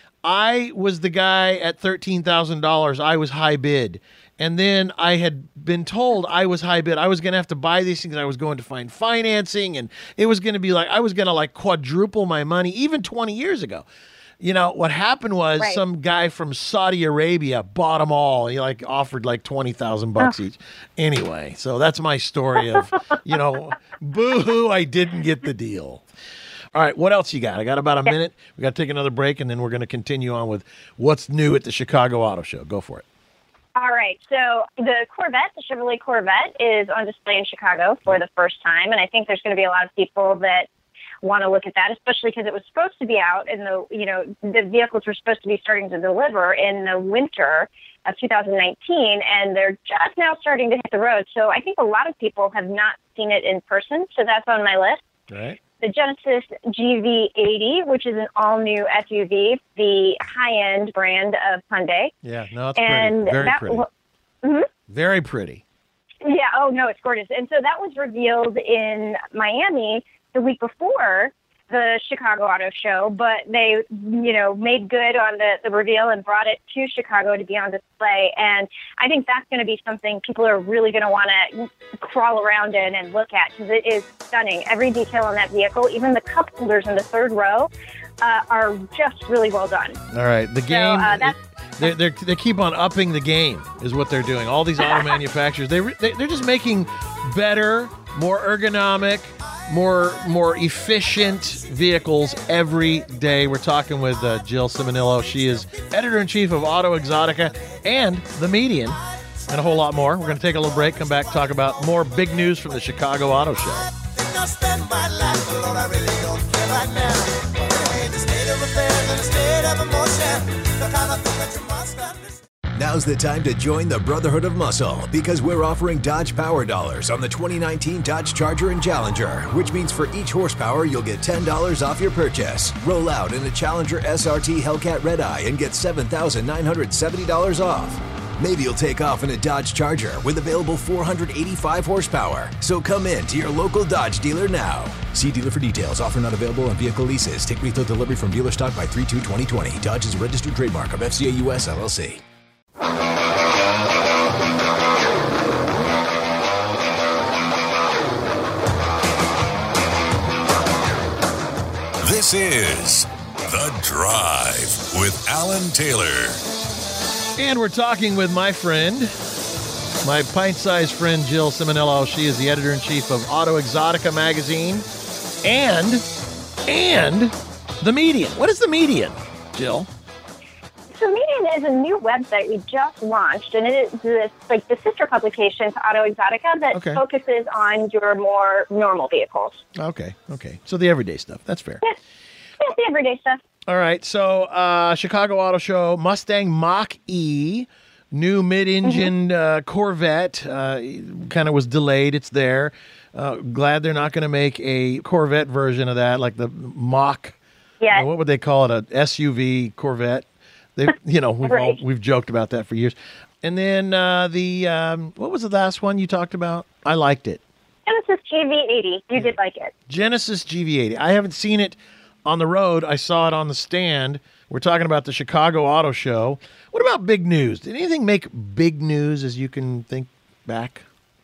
B: I was the guy at thirteen thousand dollars. I was high bid. And then I had been told I was high bid. I was going to have to buy these things. I was going to find financing, and it was going to be like, I was going to like quadruple my money, even twenty years ago. You know, what happened was
K: Right.
B: some guy from Saudi Arabia bought them all. He like offered like twenty thousand bucks each. Anyway, so that's my story of, you know, boo-hoo, I didn't get the deal. All right, what else you got? I got about a minute. We got to take another break, and then we're going to continue on with what's new at the Chicago Auto Show. Go for it.
K: All right. So the Corvette, the Chevrolet Corvette, is on display in Chicago for the first time. And I think there's going to be a lot of people that want to look at that, especially because it was supposed to be out in the, you know, the vehicles were supposed to be starting to deliver in the winter of two thousand nineteen, and they're just now starting to hit the road. So I think a lot of people have not seen it in person. So that's on my list.
B: Right.
K: The Genesis G V eighty, which is an all-new S U V, the high-end brand of Hyundai.
B: Yeah, no, it's
K: And
B: pretty. Very
K: that
B: pretty.
K: wa- Mhm.
B: Very pretty.
K: Yeah, oh no, it's gorgeous. And so that was revealed in Miami the week before the Chicago Auto Show, but they, you know, made good on the, the reveal and brought it to Chicago to be on display. And I think that's going to be something people are really going to want to crawl around in and look at, because it is stunning. Every detail on that vehicle, even the cup holders in the third row, uh, are just really well done.
B: All right, the game.
K: uh, that's-
B: they they they keep on upping the game, is what they're doing. All these auto manufacturers, they, re- they they're just making better, more ergonomic, more more efficient vehicles every day. We're talking with uh, Jill Simonillo. She is editor-in-chief of Auto Exotica and The Median, and a whole lot more. We're going to take a little break, come back, talk about more big news from the Chicago Auto Show.
E: Now's the time to join the Brotherhood of Muscle, because we're offering Dodge Power Dollars on the twenty nineteen Dodge Charger and Challenger, which means for each horsepower, you'll get ten dollars off your purchase. Roll out in a Challenger S R T Hellcat Red Eye and get seven thousand nine hundred seventy dollars off. Maybe you'll take off in a Dodge Charger with available four hundred eighty-five horsepower. So come in to your local Dodge dealer now. See dealer for details. Offer not available on vehicle leases. Take retail delivery from dealer stock by three two twenty twenty. Dodge is a registered trademark of F C A U S L L C.
A: This is The Drive with Alan Taylor.
B: And we're talking with my friend, my pint-sized friend, Jill Simonillo. She is the editor-in-chief of Auto Exotica magazine and, and The Median. What is The Median, Jill?
K: So Median is a new website we just launched, and it is this, like the sister publication to Auto Exotica that
B: Okay.
K: focuses on your more normal vehicles.
B: Okay, okay. So the everyday stuff. That's fair.
K: Yeah, yeah, the everyday stuff.
B: All right, so uh, Chicago Auto Show, Mustang Mach-E new mid-engine uh, Corvette. Uh, kind of was delayed. It's there. Uh, glad they're not going to make a Corvette version of that, like the Mach.
K: Yeah.
B: What would they call it? A S U V Corvette. They, you know, we've
K: Right.
B: all, we've joked about that for years. And then uh, the um, what was the last one you talked about? I liked it.
K: Genesis G V eighty. You did like it.
B: Genesis G V eighty. I haven't seen it on the road. I saw it on the stand. We're talking about the Chicago Auto Show. What about big news? Did anything make big news as you can think back?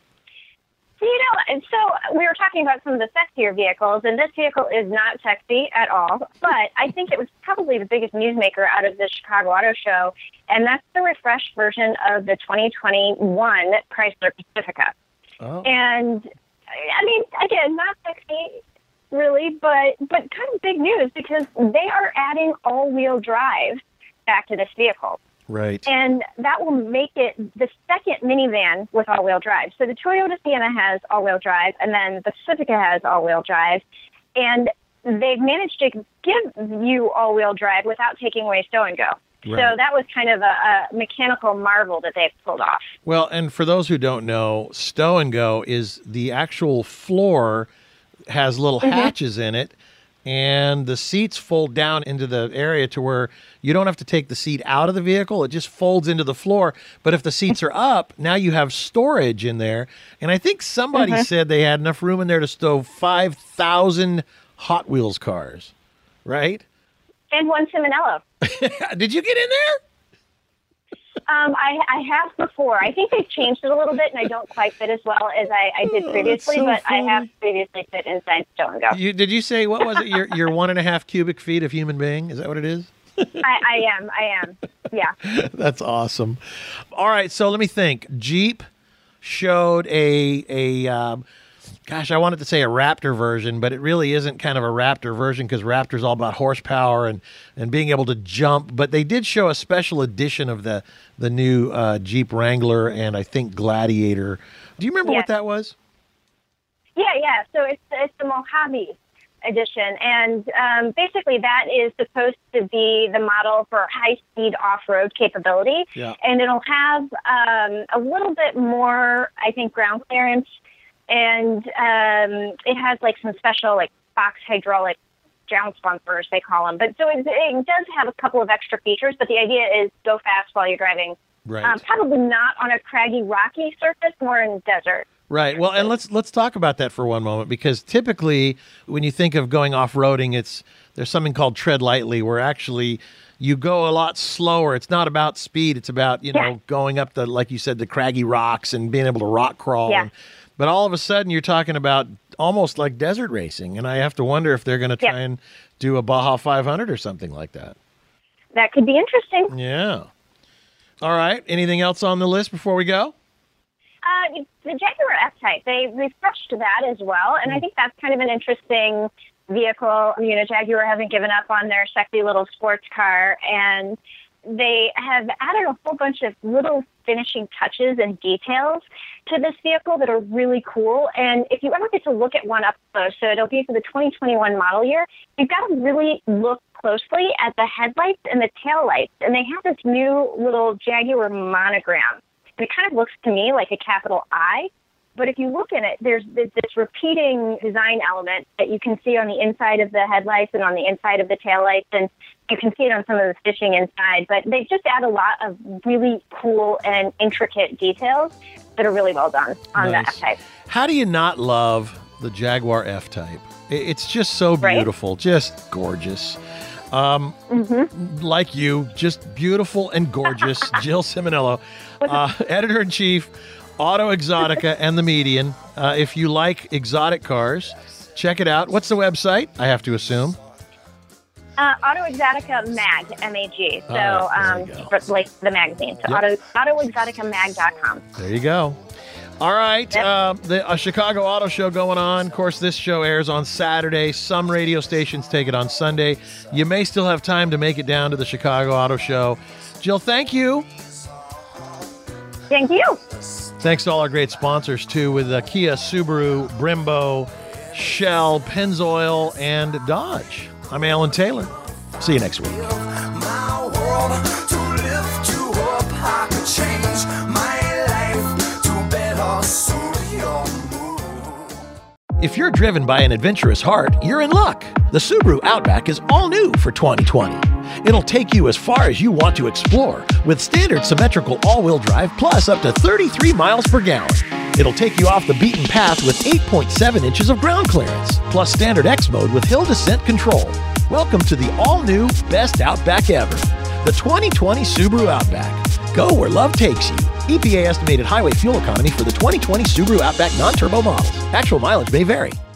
K: You know, and so we were talking about some of the sexier vehicles, and this vehicle is not sexy at all, but I think it was probably the biggest newsmaker out of the Chicago Auto Show, and that's the refreshed version of the twenty twenty-one Chrysler Pacifica.
B: Oh.
K: And, I mean, again, not sexy, really, but, but kind of big news because they are adding all-wheel drive back to this vehicle.
B: Right.
K: And that will make it the second minivan with all-wheel drive. So the Toyota Sienna has all-wheel drive, and then the Pacifica has all-wheel drive. And they've managed to give you all-wheel drive without taking away stow and go.
B: Right.
K: So that was kind of a, a mechanical marvel that they've pulled off.
B: Well, and for those who don't know, Stow and Go is the actual floor has little
K: Mhm.
B: hatches in it, and the seats fold down into the area to where you don't have to take the seat out of the vehicle. It just folds into the floor. But if the seats are up, now you have storage in there. And I think somebody
K: Mhm.
B: said they had enough room in there to stow five thousand Hot Wheels cars, right?
K: And one Simonello.
B: Did you get in there?
K: Um, I, I have before. I think they've changed it a little bit, and I don't quite fit as well as I, I did
B: Oh,
K: previously,
B: that's so
K: but
B: funny.
K: I have previously fit inside Stow and Go.
B: You, did you say, what was it? Your, your one and a half cubic feet of human being? Is that what it is?
K: I, I am. I am. Yeah.
B: That's awesome. All right, so let me think. Jeep showed a a um, gosh, I wanted to say a Raptor version, but it really isn't kind of a Raptor version because Raptor's all about horsepower and and being able to jump. But they did show a special edition of the the new uh, Jeep Wrangler and I think Gladiator. Do you remember
K: Yes.
B: what that was?
K: Yeah, yeah. So it's it's the Mojave edition, and um, basically that is supposed to be the model for high-speed off-road capability.
B: Yeah.
K: And it'll have um, a little bit more, I think, ground clearance, and um, it has like some special like box hydraulic jounce bumpers, they call them. But so it, it does have a couple of extra features, but the idea is go fast while you're driving.
B: Right.
K: Um, probably not on a craggy, rocky surface, more in the desert.
B: Right. Well, and let's let's talk about that for one moment because typically when you think of going off-roading, it's there's something called tread lightly where actually you go a lot slower. It's not about speed. It's about, you know,
K: Yeah.
B: going up the, like you said, the craggy rocks and being able to rock crawl.
K: Yeah.
B: But all of a sudden you're talking about almost like desert racing. And I have to wonder if they're going to try
K: Yeah.
B: and do a Baja five hundred or something like that.
K: That could be interesting.
B: Yeah. All right. Anything else on the list before we go?
K: Uh, the Jaguar F-Type, they refreshed that as well, and I think that's kind of an interesting vehicle. You know, Jaguar hasn't given up on their sexy little sports car, and they have added a whole bunch of little finishing touches and details to this vehicle that are really cool. And if you ever get to look at one up close, so it'll be for the twenty twenty-one model year, you've got to really look closely at the headlights and the taillights. And they have this new little Jaguar monogram. And it kind of looks to me like a capital I. But if you look at it, there's this this repeating design element that you can see on the inside of the headlights and on the inside of the taillights, and you can see it on some of the stitching inside. But they just add a lot of really cool and intricate details that are really well done on
B: Nice.
K: the F-Type.
B: How do you not love the Jaguar F-Type? I- It's just so
K: Right?
B: beautiful, just gorgeous. Um,
K: Mm-hmm.
B: Like you, just beautiful and gorgeous. Jill Simonello, uh, editor-in-chief, Auto Exotica and the Median. Uh, if you like exotic cars, check it out. What's the website? I have to assume.
K: Uh, Auto Exotica Mag, M A G. So,
B: All right,
K: um,
B: there you
K: for, like the magazine. So,
B: Yep.
K: auto, auto exotica mag dot com.
B: There you go. All right,
K: Yep.
B: uh, the a Chicago Auto Show going on. Of course, this show airs on Saturday. Some radio stations take it on Sunday. You may still have time to make it down to the Chicago Auto Show. Jill, thank you.
K: Thank you.
B: Thanks to all our great sponsors, too, with uh, Kia, Subaru, Brembo, Shell, Pennzoil, and Dodge. I'm Alan Taylor. See you next week.
F: My world to lift you up like a chain.
B: If you're driven by an adventurous heart, you're in luck. The Subaru Outback is all new for twenty twenty. It'll take you as far as you want to explore with standard symmetrical all-wheel drive plus up to thirty-three miles per gallon. It'll take you off the beaten path with eight point seven inches of ground clearance, plus standard X mode with hill descent control. Welcome to the all-new best Outback ever, the twenty twenty Subaru Outback. Go where love takes you. E P A estimated highway fuel economy for the twenty twenty Subaru Outback non-turbo models. Actual mileage may vary.